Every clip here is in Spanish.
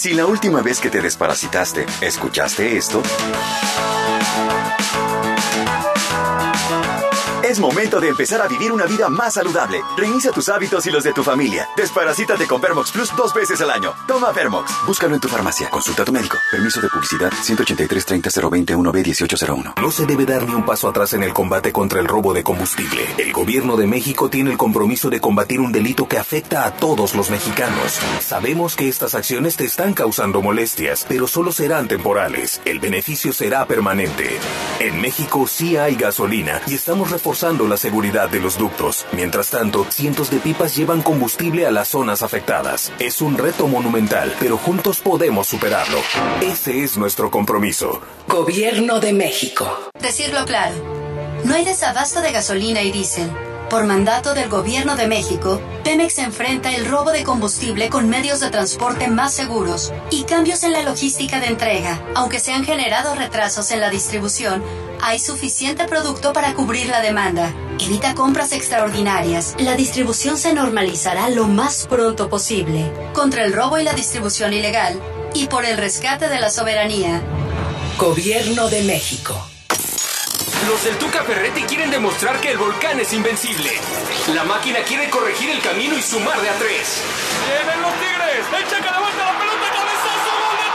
Si la última vez que te desparasitaste, ¿escuchaste esto? Es momento de empezar a vivir una vida más saludable. Reinicia tus hábitos y los de tu familia. Desparasítate con Vermox Plus 2 veces al año. Toma Vermox. Búscalo en tu farmacia. Consulta a tu médico. Permiso de publicidad 183-30-021-B1801. No se debe dar ni un paso atrás en el combate contra el robo de combustible. El gobierno de México tiene el compromiso de combatir un delito que afecta a todos los mexicanos. Sabemos que estas acciones te están causando molestias, pero solo serán temporales. El beneficio será permanente. En México sí hay gasolina y estamos reforzando la seguridad de los ductos. Mientras tanto, cientos de pipas llevan combustible a las zonas afectadas. Es un reto monumental, pero juntos podemos superarlo. Ese es nuestro compromiso. Gobierno de México. Decirlo claro, no hay desabasto de gasolina y diésel. Por mandato del Gobierno de México, Pemex enfrenta el robo de combustible con medios de transporte más seguros y cambios en la logística de entrega. Aunque se han generado retrasos en la distribución, hay suficiente producto para cubrir la demanda. Evita compras extraordinarias. La distribución se normalizará lo más pronto posible. Contra el robo y la distribución ilegal y por el rescate de la soberanía. Gobierno de México. Los del Tuca Ferretti quieren demostrar que el volcán es invencible. La máquina quiere corregir el camino y sumar de a 3. ¡Vienen los Tigres! ¡El Chaca levanta la pelota! ¡Cabezazo! ¡Gol de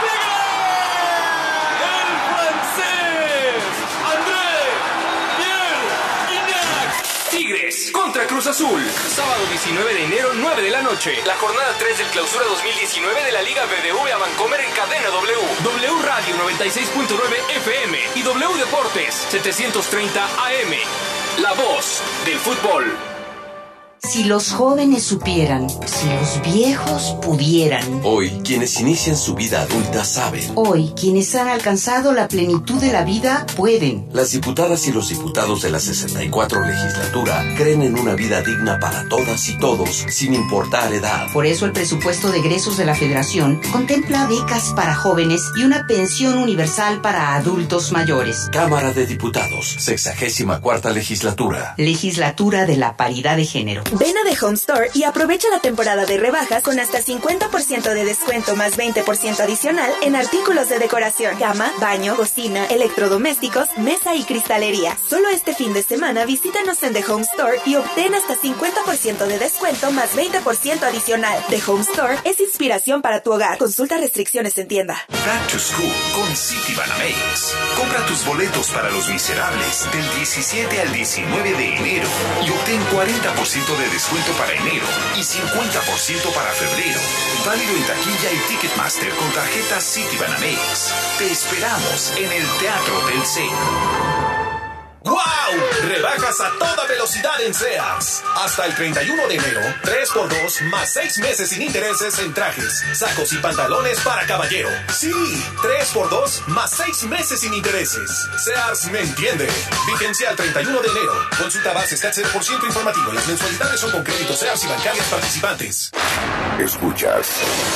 Tigres! ¡El francés! ¡André! ¡Pierre! ¡Gignac! Tigres contra Cruz Azul. Sábado 19 de enero, 9 de la noche. La jornada 3 del Clausura 2019 de la Liga BBVA Bancomer en cadena W. W Radio 96.9 FM y W Deportes 730 AM. La voz del fútbol. Si los jóvenes supieran, si los viejos pudieran. Hoy, quienes inician su vida adulta saben. Hoy, quienes han alcanzado la plenitud de la vida pueden. Las diputadas y los diputados de la 64 legislatura creen en una vida digna para todas y todos, sin importar edad. Por eso el presupuesto de egresos de la Federación contempla becas para jóvenes y una pensión universal para adultos mayores. Cámara de Diputados, 64ª legislatura. Legislatura de la Paridad de Género. Ven a The Home Store y aprovecha la temporada de rebajas con hasta 50% de descuento más 20% adicional en artículos de decoración, cama, baño, cocina, electrodomésticos, mesa y cristalería. Solo este fin de semana visítanos en The Home Store y obtén hasta 50% de descuento más 20% adicional. The Home Store es inspiración para tu hogar. Consulta restricciones en tienda. Back to School con Citibanamex. Compra tus boletos para Los Miserables del 17 al 19 de enero y obtén 40% de descuento para enero y 50% para febrero. Válido en taquilla y Ticketmaster con tarjeta Citibanamex. Te esperamos en el Teatro del Sena. ¡Wow! Rebajas a toda velocidad en Sears. Hasta el 31 de enero, 3x2 más 6 meses sin intereses en trajes, sacos y pantalones para caballero. Sí, 3x2 más 6 meses sin intereses. Sears me entiende. Vigencia al 31 de enero. Consulta bases CAT 0% informativo. Las mensualidades son con créditos Sears y bancarias participantes. Escuchas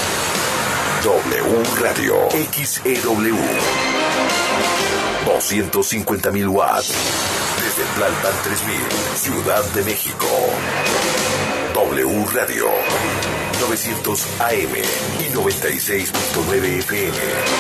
W Radio XEW 250.000 watts desde Tlalpan 3000, Ciudad de México. W Radio 900 AM y 96.9 FM.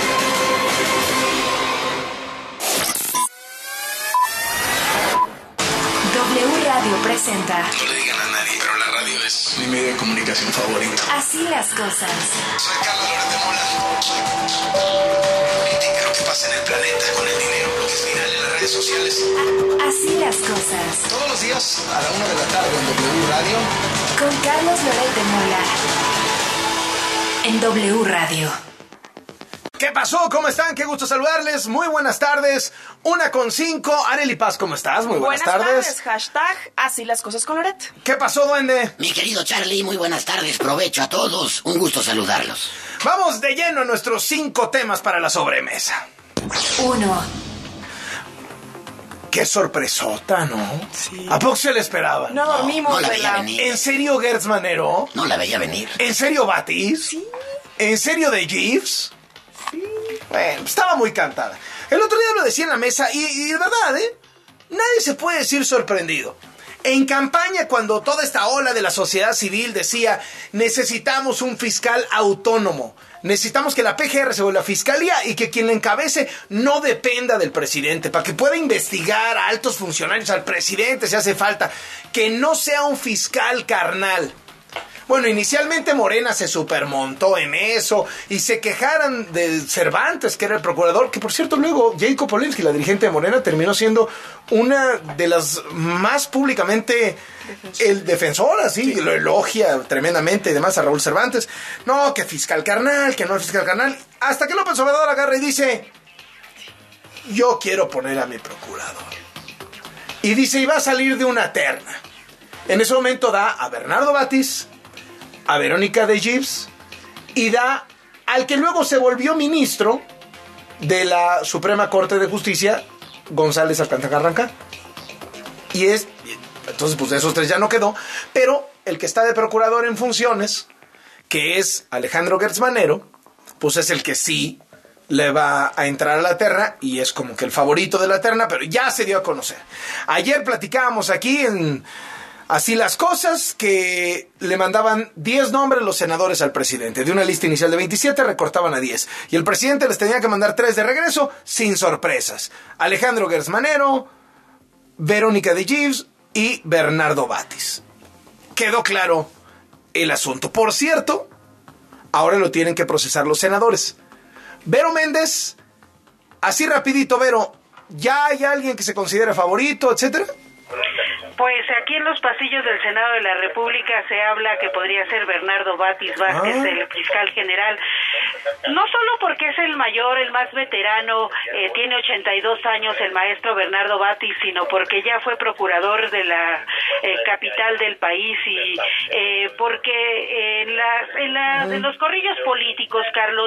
W Radio presenta. No le digan a nadie, pero la radio es mi medio de comunicación favorito. Así las cosas. Soy Carlos Loret de Mola. Critica lo que pasa en el planeta con el dinero, lo que es viral en las redes sociales. Así las cosas. Todos los días a la 1 de la tarde en W Radio. Con Carlos Loret de Mola. En W Radio. ¿Qué pasó? ¿Cómo están? Qué gusto saludarles. Muy buenas tardes. 1:05. Arely Paz, ¿cómo estás? Muy buenas tardes. Hashtag Así las cosas con Loret. ¿Qué pasó, duende? Mi querido Charlie, muy buenas tardes. Provecho a todos. Un gusto saludarlos. Vamos de lleno a nuestros 5 temas para la sobremesa. 1. Qué sorpresota, ¿no? Sí. ¿A poco se le esperaba? No dormimos. No la veía venir. ¿En serio Gertz Manero? No la veía venir. ¿En serio Batis? Sí. ¿En serio de Jeeves? Sí. Bueno, estaba muy cantada. El otro día lo decía en la mesa y de verdad, nadie se puede decir sorprendido. En campaña, cuando toda esta ola de la sociedad civil decía necesitamos un fiscal autónomo, necesitamos que la PGR se vuelva fiscalía y que quien la encabece no dependa del presidente, para que pueda investigar a altos funcionarios, al presidente si hace falta, que no sea un fiscal carnal. Bueno, inicialmente Morena se supermontó en eso y se quejaran de Cervantes, que era el procurador, que por cierto luego Jacob Polensky, la dirigente de Morena, terminó siendo una de las más públicamente el defensor, así, lo elogia tremendamente y demás a Raúl Cervantes. No, que fiscal carnal, que no es fiscal carnal, hasta que López Obrador agarra y dice, yo quiero poner a mi procurador. Y dice, y va a salir de una terna. En ese momento da a Bernardo Batis, a Verónica de Gibbs y da al que luego se volvió ministro de la Suprema Corte de Justicia, González Alcántara Carranca. Y entonces pues de esos tres ya no quedó, pero el que está de procurador en funciones, que es Alejandro Gertz Manero, pues es el que sí le va a entrar a la terna y es como que el favorito de la terna, pero ya se dio a conocer. Ayer platicábamos aquí en Así las cosas, que le mandaban 10 nombres los senadores al presidente. De una lista inicial de 27 recortaban a 10. Y el presidente les tenía que mandar 3 de regreso sin sorpresas. Alejandro Gertz Manero, Verónica de Gibbs y Bernardo Batis. Quedó claro el asunto. Por cierto, ahora lo tienen que procesar los senadores. Vero Méndez, así rapidito, Vero, ¿ya hay alguien que se considere favorito, etcétera? Pues aquí en los pasillos del Senado de la República se habla que podría ser Bernardo Batis Vázquez, el fiscal general. No solo porque es el mayor, el más veterano, tiene 82 años el maestro Bernardo Batis, sino porque ya fue procurador de la capital del país y porque en los corrillos políticos, Carlos,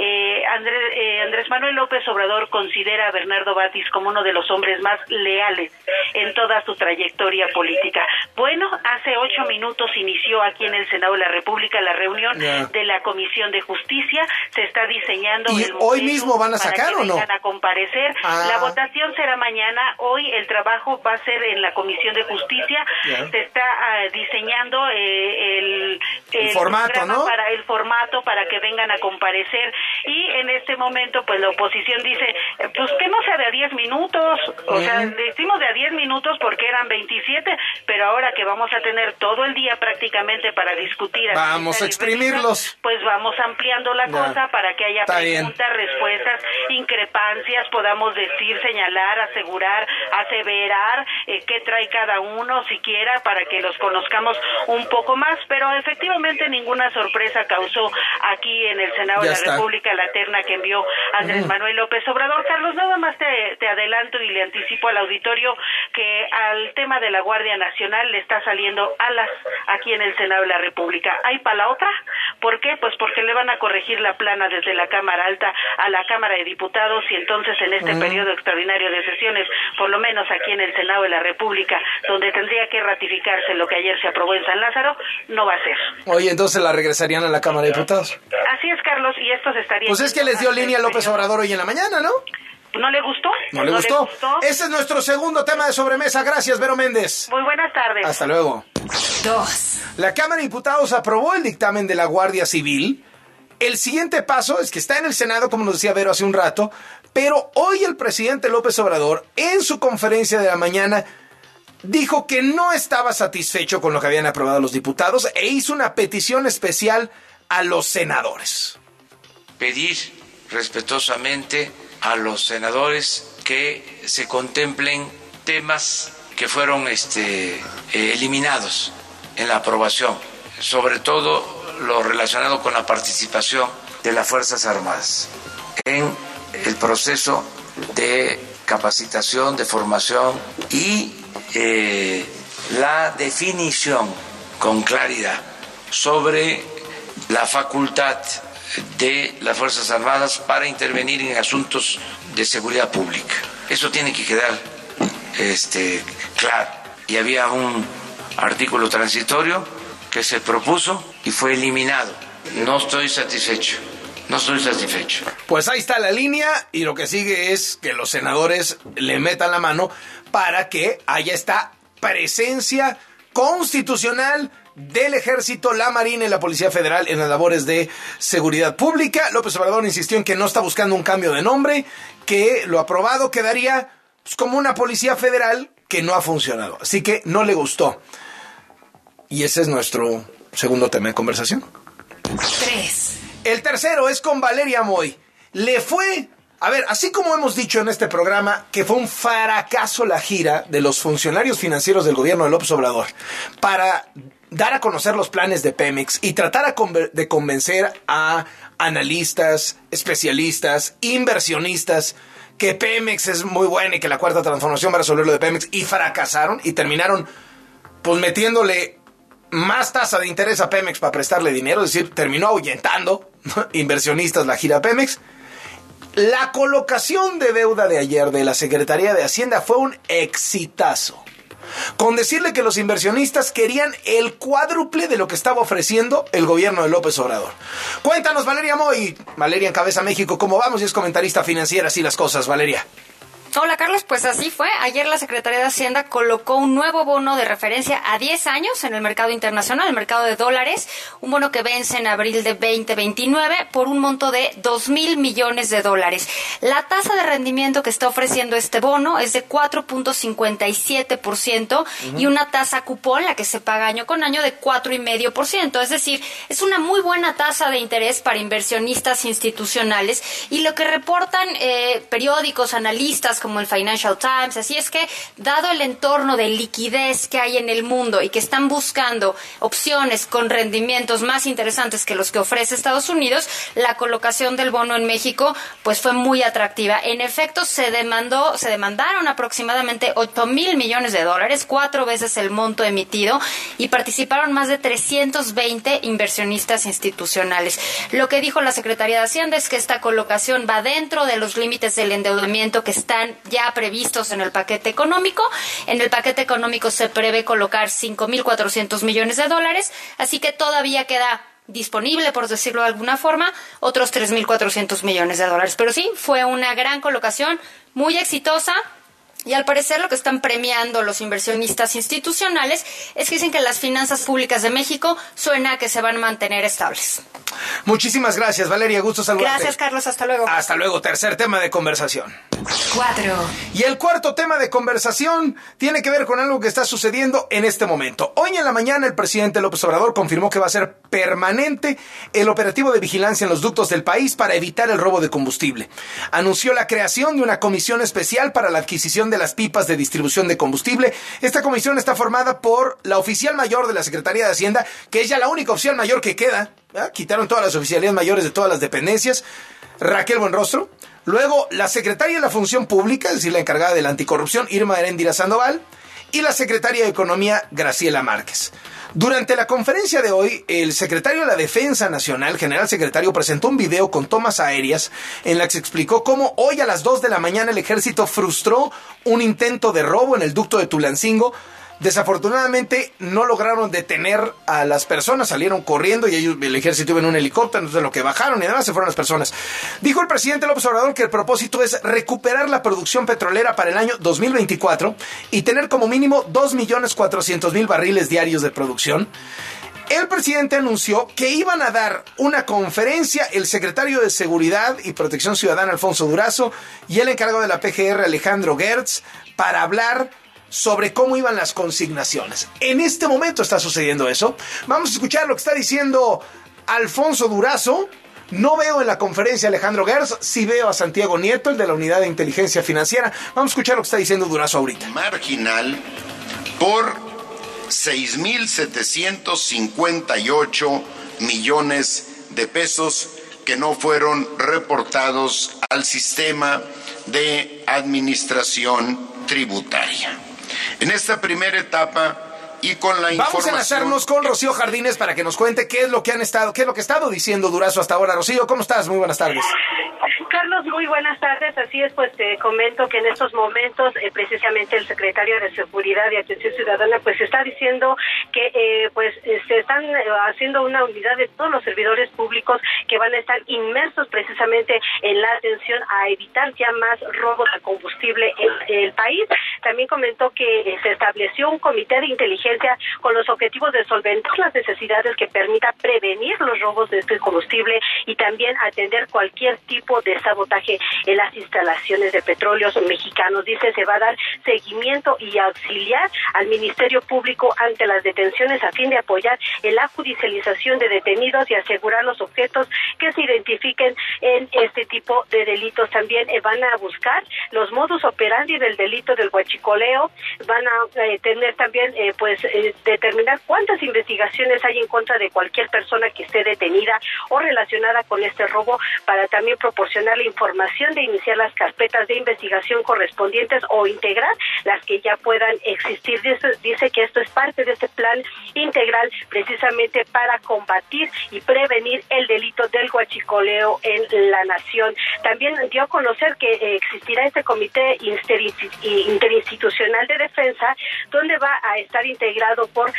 Andrés Manuel López Obrador considera a Bernardo Batis como uno de los hombres más leales en toda su trayectoria política. Bueno, hace 8 minutos inició aquí en el Senado de la República la reunión de la Comisión de Justicia. Se está diseñando ¿Y el hoy mismo van a sacar o no? Van a comparecer. La votación será mañana. Hoy el trabajo va a ser en la Comisión de Justicia. Se está diseñando el formato, ¿no? Para el formato para que vengan a comparecer. Y en este momento, pues la oposición dice, pues que no sea de a 10 minutos. O sea, decimos de a 10 minutos porque eran 27, pero ahora que vamos a tener todo el día prácticamente para discutir, vamos a exprimirlos, pues vamos ampliando la cosa para que haya preguntas, respuestas, increpancias, podamos decir, señalar, asegurar, aseverar qué trae cada uno siquiera para que los conozcamos un poco más, pero efectivamente ninguna sorpresa causó aquí en el Senado de la República la terna que envió Andrés Manuel López Obrador. Carlos, nada más te adelanto y le anticipo al auditorio que al tema de la Guardia Nacional le está saliendo alas aquí en el Senado de la República. ¿Hay para la otra? ¿Por qué? Pues porque le van a corregir la plana desde la Cámara Alta a la Cámara de Diputados y entonces en este periodo extraordinario de sesiones, por lo menos aquí en el Senado de la República, donde tendría que ratificarse lo que ayer se aprobó en San Lázaro, no va a ser. Oye, entonces la regresarían a la Cámara de Diputados. Así es, Carlos, y esto se estaría... Pues es que les dio línea a López Obrador hoy en la mañana, ¿no? ¿No le gustó? ¿No le gustó? Ese es nuestro segundo tema de sobremesa. Gracias, Vero Méndez. Muy buenas tardes. Hasta luego. 2. La Cámara de Diputados aprobó el dictamen de la Guardia Civil. El siguiente paso es que está en el Senado, como nos decía Vero hace un rato, pero hoy el presidente López Obrador, en su conferencia de la mañana, dijo que no estaba satisfecho con lo que habían aprobado los diputados e hizo una petición especial a los senadores. Pedir respetuosamente a los senadores que se contemplen temas que fueron eliminados en la aprobación, sobre todo lo relacionado con la participación de las Fuerzas Armadas en el proceso de capacitación, de formación y la definición con claridad sobre la facultad de las Fuerzas Armadas para intervenir en asuntos de seguridad pública. Eso tiene que quedar claro. Y había un artículo transitorio que se propuso y fue eliminado. No estoy satisfecho. Pues ahí está la línea y lo que sigue es que los senadores le metan la mano para que haya esta presencia constitucional del Ejército, la Marina y la Policía Federal en las labores de seguridad pública. López Obrador insistió en que no está buscando un cambio de nombre, que lo aprobado quedaría pues, como una Policía Federal que no ha funcionado. Así que no le gustó. Y ese es nuestro segundo tema de conversación. 3. El tercero es con Valeria Moy. Le fue... A ver, así como hemos dicho en este programa que fue un fracaso la gira de los funcionarios financieros del gobierno de López Obrador para dar a conocer los planes de Pemex y tratar de convencer a analistas, especialistas, inversionistas que Pemex es muy buena y que la cuarta transformación va a resolver lo de Pemex, y fracasaron y terminaron pues metiéndole más tasa de interés a Pemex para prestarle dinero, es decir, terminó ahuyentando inversionistas la gira Pemex. La colocación de deuda de ayer de la Secretaría de Hacienda fue un exitazo. Con decirle que los inversionistas querían el cuádruple de lo que estaba ofreciendo el gobierno de López Obrador. Cuéntanos, Valeria Moy. Valeria encabeza México, ¿cómo vamos? Y es comentarista financiera, así las cosas, Valeria. Hola, Carlos, pues así fue. Ayer la Secretaría de Hacienda colocó un nuevo bono de referencia a 10 años en el mercado internacional, el mercado de dólares, un bono que vence en abril de 2029 por un monto de $2,000 millones. La tasa de rendimiento que está ofreciendo este bono es de 4.57% y una tasa cupón, la que se paga año con año, de 4.5%. Es decir, es una muy buena tasa de interés para inversionistas institucionales, y lo que reportan periódicos, analistas como el Financial Times, así es que, dado el entorno de liquidez que hay en el mundo y que están buscando opciones con rendimientos más interesantes que los que ofrece Estados Unidos, la colocación del bono en México pues fue muy atractiva. En efecto, se demandaron aproximadamente $8,000 millones, 4 veces el monto emitido, y participaron más de 320 inversionistas institucionales. Lo que dijo la Secretaría de Hacienda es que esta colocación va dentro de los límites del endeudamiento que están ya previstos en el paquete económico. En el paquete económico se prevé colocar $5,400 millones, así que todavía queda disponible, por decirlo de alguna forma, otros $3,400 millones. Pero sí, fue una gran colocación, muy exitosa. Y al parecer lo que están premiando los inversionistas institucionales es que dicen que las finanzas públicas de México suena a que se van a mantener estables. Muchísimas gracias, Valeria, gusto saludarte. Gracias, Carlos, hasta luego. Hasta luego, tercer tema de conversación. 4. Y el cuarto tema de conversación tiene que ver con algo que está sucediendo en este momento. Hoy en la mañana el presidente López Obrador confirmó que va a ser permanente el operativo de vigilancia en los ductos del país para evitar el robo de combustible. Anunció la creación de una comisión especial para la adquisición de las pipas de distribución de combustible. Esta comisión está formada por la oficial mayor de la Secretaría de Hacienda, que es ya la única oficial mayor que queda. Quitaron todas las oficialías mayores de todas las dependencias, Raquel Buenrostro. Luego la secretaria de la Función Pública, es decir, la encargada de la anticorrupción, Irma Heréndira Sandoval, y la secretaria de Economía, Graciela Márquez. Durante la conferencia de hoy, el secretario de la Defensa Nacional, general secretario, presentó un video con tomas aéreas en la que se explicó cómo hoy a las 2 de la mañana el ejército frustró un intento de robo en el ducto de Tulancingo. Desafortunadamente no lograron detener a las personas, salieron corriendo y el ejército iba en un helicóptero, entonces lo que bajaron y además se fueron las personas. Dijo el presidente López Obrador que el propósito es recuperar la producción petrolera para el año 2024 y tener como mínimo 2.400.000 barriles diarios de producción. El presidente anunció que iban a dar una conferencia el secretario de Seguridad y Protección Ciudadana, Alfonso Durazo, y el encargado de la PGR, Alejandro Gertz, para hablar sobre cómo iban las consignaciones. En este momento está sucediendo eso. Vamos a escuchar lo que está diciendo Alfonso Durazo. No veo en la conferencia a Alejandro Gertz, sí veo a Santiago Nieto, el de la Unidad de Inteligencia Financiera. Vamos a escuchar lo que está diciendo Durazo ahorita. Marginal por 6,758 millones de pesos que no fueron reportados al sistema de administración tributaria. En esta primera etapa y con la información... Vamos a enlazarnos con Rocío Jardines para que nos cuente qué es lo que ha estado diciendo Durazo hasta ahora. Rocío, ¿cómo estás? Muy buenas tardes. Carlos, muy buenas tardes. Así es, pues te comento que en estos momentos precisamente el secretario de Seguridad y Atención Ciudadana pues está diciendo que se están haciendo una unidad de todos los servidores públicos que van a estar inmersos precisamente en la atención a evitar ya más robos de combustible en el país. También comentó que se estableció un comité de inteligencia inteligencia con los objetivos de solventar las necesidades que permita prevenir los robos de este combustible y también atender cualquier tipo de sabotaje en las instalaciones de petróleos mexicanos. Dice, se va a dar seguimiento y auxiliar al Ministerio Público ante las detenciones a fin de apoyar en la judicialización de detenidos y asegurar los objetos que se identifiquen en este tipo de delitos. También van a buscar los modus operandi del delito del huachicoleo, van a tener también determinar cuántas investigaciones hay en contra de cualquier persona que esté detenida o relacionada con este robo, para también proporcionar la información de iniciar las carpetas de investigación correspondientes o integrar las que ya puedan existir. Dice que esto es parte de este plan integral precisamente para combatir y prevenir el delito del huachicoleo en la nación. También dio a conocer que existirá este comité interinstitucional de defensa, donde va a estar integrado por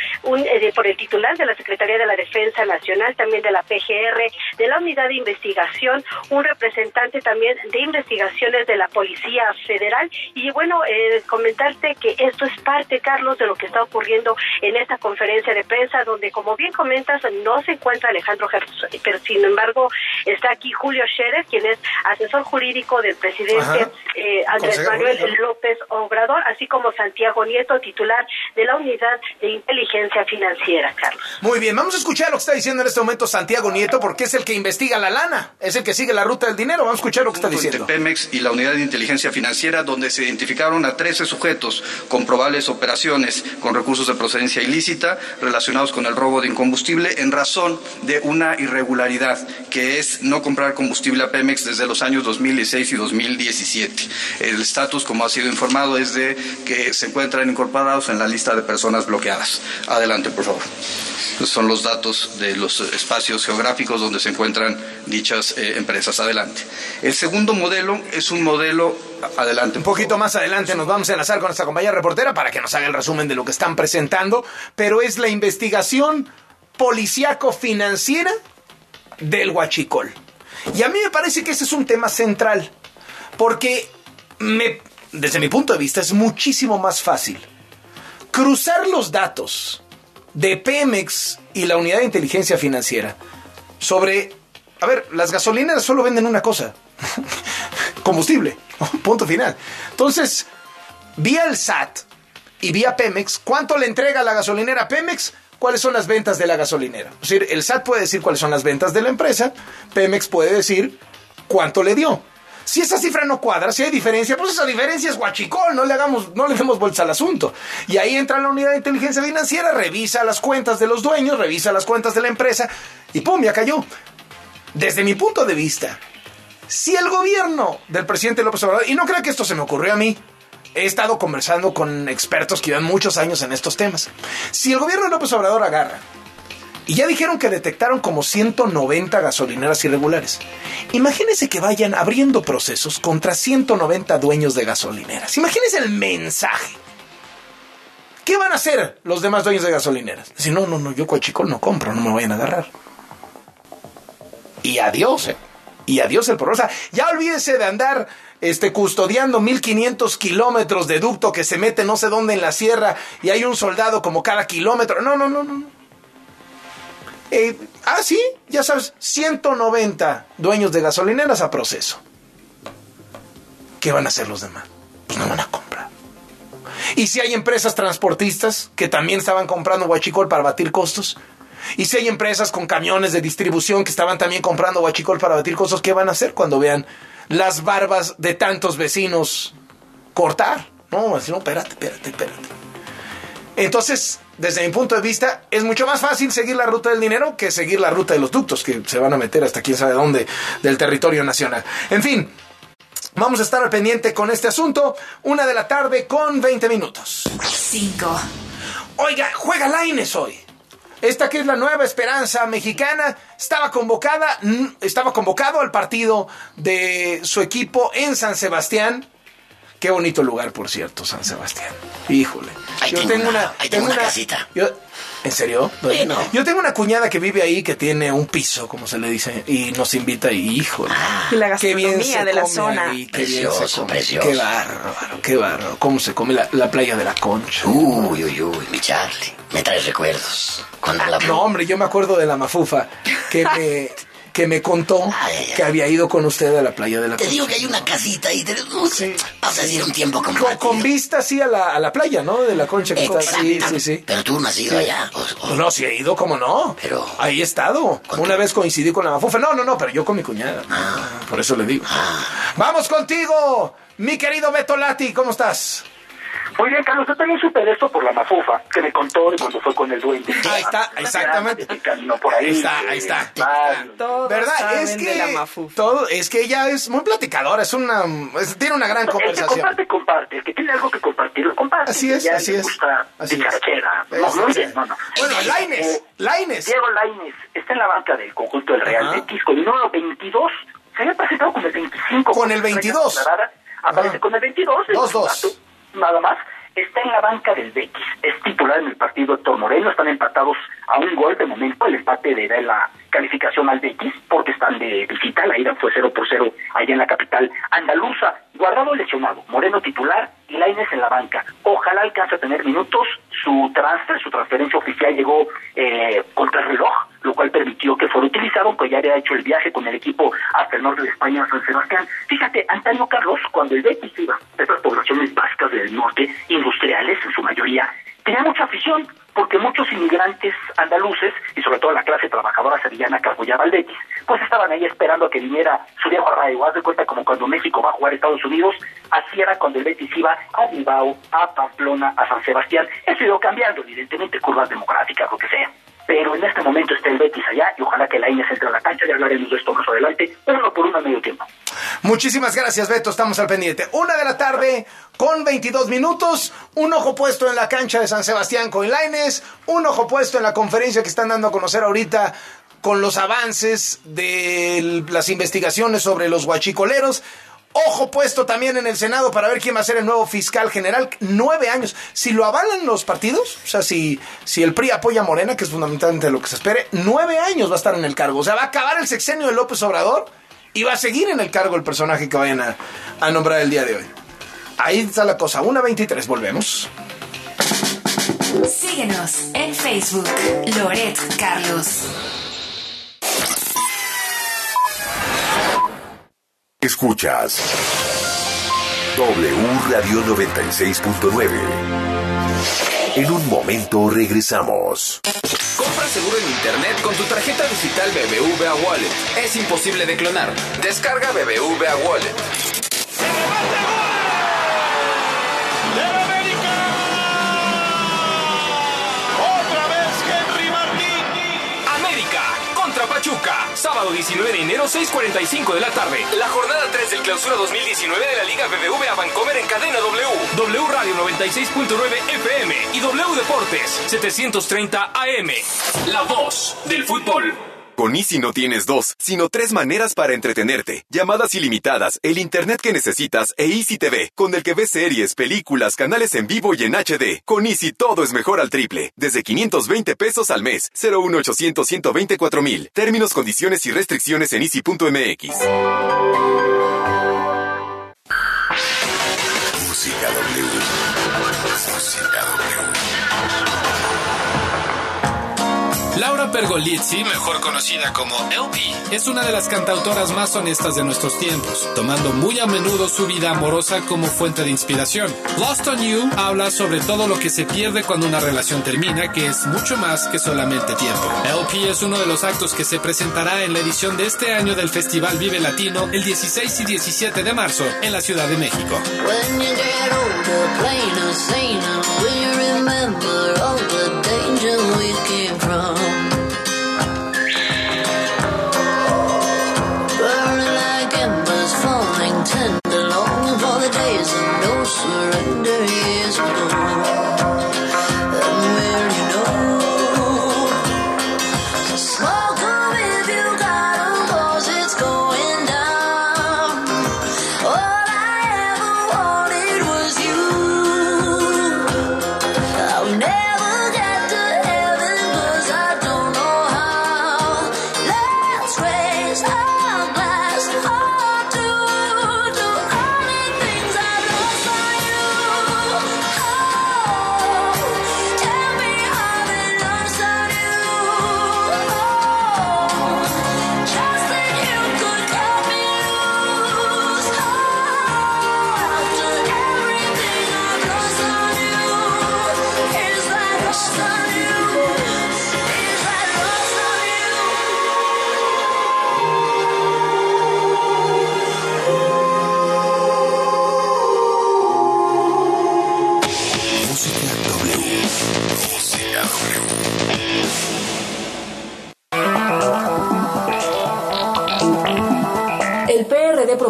el titular de la Secretaría de la Defensa Nacional, también de la PGR, de la Unidad de Investigación, un representante también de investigaciones de la Policía Federal. Y bueno, comentarte que esto es parte, Carlos, de lo que está ocurriendo en esta conferencia de prensa, donde, como bien comentas, no se encuentra Alejandro Gertz, pero sin embargo está aquí Julio Scherer, quien es asesor jurídico del presidente Andrés Manuel López Obrador, así como Santiago Nieto, titular de la Unidad de Inteligencia Financiera, Carlos. Muy bien, vamos a escuchar lo que está diciendo en este momento Santiago Nieto, porque es el que investiga la lana, es el que sigue la ruta del dinero. Vamos a escuchar lo que está diciendo. Pemex y la Unidad de Inteligencia Financiera, donde se identificaron a 13 sujetos con probables operaciones con recursos de procedencia ilícita relacionados con el robo de combustible en razón de una irregularidad, que es no comprar combustible a Pemex desde los años 2016 y 2017. El estatus, como ha sido informado, es de que se encuentran incorporados en la lista de personas bloqueadas. Adelante, por favor. Son los datos de los espacios geográficos donde se encuentran dichas empresas. Adelante. El segundo modelo es un modelo... Adelante. Un poquito más adelante nos vamos a enlazar con nuestra compañera reportera para que nos haga el resumen de lo que están presentando, pero es la investigación policíaco-financiera del huachicol. Y a mí me parece que ese es un tema central, porque desde mi punto de vista es muchísimo más fácil cruzar los datos de Pemex y la Unidad de Inteligencia Financiera sobre... A ver, las gasolineras solo venden una cosa: combustible, punto final. Entonces, vía el SAT y vía Pemex, ¿cuánto le entrega la gasolinera a Pemex? ¿Cuáles son las ventas de la gasolinera? Es decir, el SAT puede decir cuáles son las ventas de la empresa, Pemex puede decir cuánto le dio. Si esa cifra no cuadra, si hay diferencia, pues esa diferencia es huachicol, no le demos vuelta al asunto. Y ahí entra la Unidad de Inteligencia Financiera, revisa las cuentas de los dueños, revisa las cuentas de la empresa y ¡pum!, ya cayó. Desde mi punto de vista, si el gobierno del presidente López Obrador, y no creo que esto se me ocurrió a mí, he estado conversando con expertos que llevan muchos años en estos temas, si el gobierno de López Obrador agarra, y ya dijeron que detectaron como 190 gasolineras irregulares, imagínense que vayan abriendo procesos contra 190 dueños de gasolineras. Imagínense el mensaje. ¿Qué van a hacer los demás dueños de gasolineras? Decir, no, yo huachicol no compro, no me vayan a agarrar. Y adiós, y adiós el problema. O sea, ya olvídese de andar custodiando 1,500 kilómetros de ducto que se mete no sé dónde en la sierra y hay un soldado como cada kilómetro. No. Sí, ya sabes, 190 dueños de gasolineras a proceso. ¿Qué van a hacer los demás? Pues no van a comprar. Y si hay empresas transportistas que también estaban comprando huachicol para batir costos, y si hay empresas con camiones de distribución que estaban también comprando huachicol para batir costos, ¿qué van a hacer cuando vean las barbas de tantos vecinos cortar? No, espérate. Entonces, desde mi punto de vista, es mucho más fácil seguir la ruta del dinero que seguir la ruta de los ductos, que se van a meter hasta quién sabe dónde del territorio nacional. En fin, vamos a estar al pendiente con este asunto. 1:20 p.m. 5. Oiga, juega Lainez hoy. Esta que es la nueva esperanza mexicana, estaba convocado al partido de su equipo en San Sebastián, Qué bonito lugar, por cierto, San Sebastián. Híjole. Ahí tengo una casita. ¿En serio? Bueno. Yo tengo una cuñada que vive ahí que tiene un piso, como se le dice, y nos invita y híjole. Y la gastronomía de la zona. Ahí, precioso. Qué bárbaro. ¿Cómo se come la playa de la Concha? Uy, mi Charlie. Me trae recuerdos. No, hombre, yo me acuerdo de la mafufa que me contó que había ido con usted a la playa de la Concha. Te digo que hay una casita ahí. Vas a decir un tiempo compartido. Con vista así a la playa, ¿no? De la Concha. Que está, sí. Pero tú no has ido allá. No, sí he ido, ¿cómo no? Pero ahí he estado. Una vez coincidí con la mafufa. No, pero yo con mi cuñada. Por eso le digo. Vamos contigo, mi querido Beto Lati. ¿Cómo estás? Muy bien, Carlos, yo también supe de esto por la mafufa, que me contó cuando fue con el duende. Ahí está, exactamente. Por ahí. Ahí está. Todos ¿verdad? saben de la mafufa. Es que ella es muy platicadora, tiene una gran conversación. El que comparte, el que tiene algo que compartir, lo comparte. Así es. Muy bien, no. Bueno, Lainez. Diego Lainez está en la banca del conjunto del Real Betis con el número 22. Se había presentado con el 25. Con el 22. Aparece con el 22. 2-2. Nada más, está en la banca del Betis, es titular en el partido Héctor Moreno, están empatados a un gol de momento, el empate le da la calificación al Betis, porque están de visita, la ida fue 0-0 allá en la capital andaluza. Guardado lesionado, Moreno titular y Lainez en la banca. Ojalá alcance a tener minutos, su transferencia oficial llegó contra el reloj, lo cual permitió que fuera utilizado, pues ya había hecho el viaje con el equipo hasta el norte de España, San Sebastián. Fíjate, Antonio Carlos, cuando el Betis iba a estas poblaciones vascas del norte, industriales en su mayoría, tenía mucha afición, porque muchos inmigrantes andaluces, y sobre todo la clase trabajadora sevillana que apoyaba al Betis, pues estaban ahí esperando a que viniera su viejo arraigo. Haz de cuenta como cuando México va a jugar a Estados Unidos, así era cuando el Betis iba a Bilbao, a Pamplona, a San Sebastián. Eso ha ido cambiando, evidentemente, curvas demográficas, lo que sea. Pero en este momento está el Betis allá y ojalá que Lainez entre a la cancha, y hablaremos de esto más adelante, 1-1 al medio tiempo. Muchísimas gracias, Beto, estamos al pendiente. 1:00 p.m, con 22 minutos, un ojo puesto en la cancha de San Sebastián con Lainez, un ojo puesto en la conferencia que están dando a conocer ahorita con los avances de las investigaciones sobre los huachicoleros. Ojo puesto también en el Senado para ver quién va a ser el nuevo fiscal general. 9 años. Si lo avalan los partidos, o sea, si el PRI apoya a Morena, que es fundamentalmente lo que se espere, 9 años va a estar en el cargo. O sea, va a acabar el sexenio de López Obrador y va a seguir en el cargo el personaje que vayan a nombrar el día de hoy. Ahí está la cosa. 1:23, volvemos. Síguenos en Facebook, Loret Carlos. Escuchas W Radio 96.9. En un momento regresamos. Compra seguro en internet con tu tarjeta digital BBVA Wallet. Es imposible de clonar. Descarga BBVA Wallet. Pachuca, sábado 19 de enero, 6:45 de la tarde. La jornada 3 del Clausura 2019 de la Liga BBVA Bancomer en cadena W. W Radio 96.9 FM y W Deportes 730 AM. La voz del fútbol. Con Easy no tienes 2, sino 3 maneras para entretenerte. Llamadas ilimitadas, el internet que necesitas e Easy TV, con el que ves series, películas, canales en vivo y en HD. Con Easy todo es mejor al triple. Desde 520 pesos al mes. 01800 124 000. Términos, condiciones y restricciones en easy.mx. Música W. Música W. Laura Pergolizzi, mejor conocida como LP, es una de las cantautoras más honestas de nuestros tiempos, tomando muy a menudo su vida amorosa como fuente de inspiración. Lost on You habla sobre todo lo que se pierde cuando una relación termina, que es mucho más que solamente tiempo. LP es uno de los actos que se presentará en la edición de este año del Festival Vive Latino el 16 y 17 de marzo en la Ciudad de México.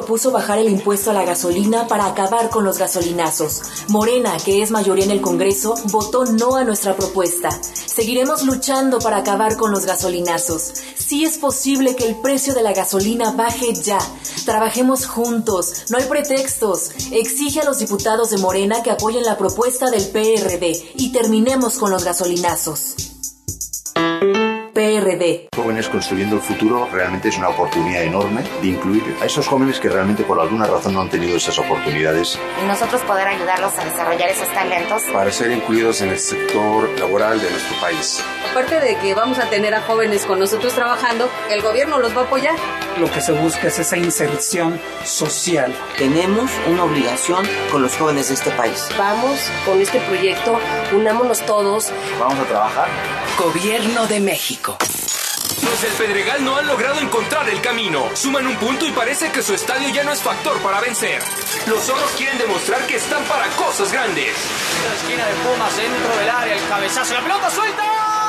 propuso bajar el impuesto a la gasolina para acabar con los gasolinazos. Morena, que es mayoría en el Congreso, votó no a nuestra propuesta. Seguiremos luchando para acabar con los gasolinazos. Sí es posible que el precio de la gasolina baje ya. Trabajemos juntos, no hay pretextos. Exige a los diputados de Morena que apoyen la propuesta del PRD y terminemos con los gasolinazos. PRD. Jóvenes construyendo el futuro realmente es una oportunidad enorme de incluir a esos jóvenes que realmente por alguna razón no han tenido esas oportunidades. Y nosotros poder ayudarlos a desarrollar esos talentos. Para ser incluidos en el sector laboral de nuestro país. Aparte de que vamos a tener a jóvenes con nosotros trabajando, el gobierno los va a apoyar. Lo que se busca es esa inserción social. Tenemos una obligación con los jóvenes de este país. Vamos con este proyecto, unámonos todos. Vamos a trabajar. Gobierno de México. Los del Pedregal no han logrado encontrar el camino. Suman un punto y parece que su estadio ya no es factor para vencer. Los zorros quieren demostrar que están para cosas grandes. La esquina de Pumas, dentro del área, el cabezazo, la pelota suelta.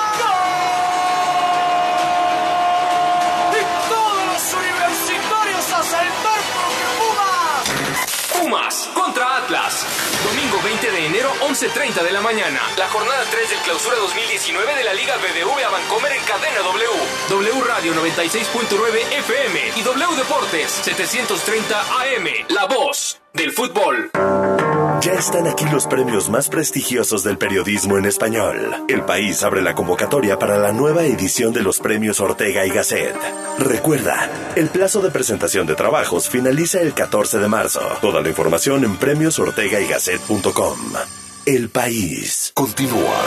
¡Gol! Y todos los universitarios a saltar porque Pumas contra Atlas. Domingo 20 de enero, 11:30 de la mañana. La jornada 3 del Clausura 2019 de la Liga BBVA Bancomer en cadena W. W Radio 96.9 FM y W Deportes 730 AM. La voz del fútbol. Ya están aquí los premios más prestigiosos del periodismo en español. El País abre la convocatoria para la nueva edición de los premios Ortega y Gasset. Recuerda, el plazo de presentación de trabajos finaliza el 14 de marzo. Toda la información en premiosortegaygasset.com. El País. Continúa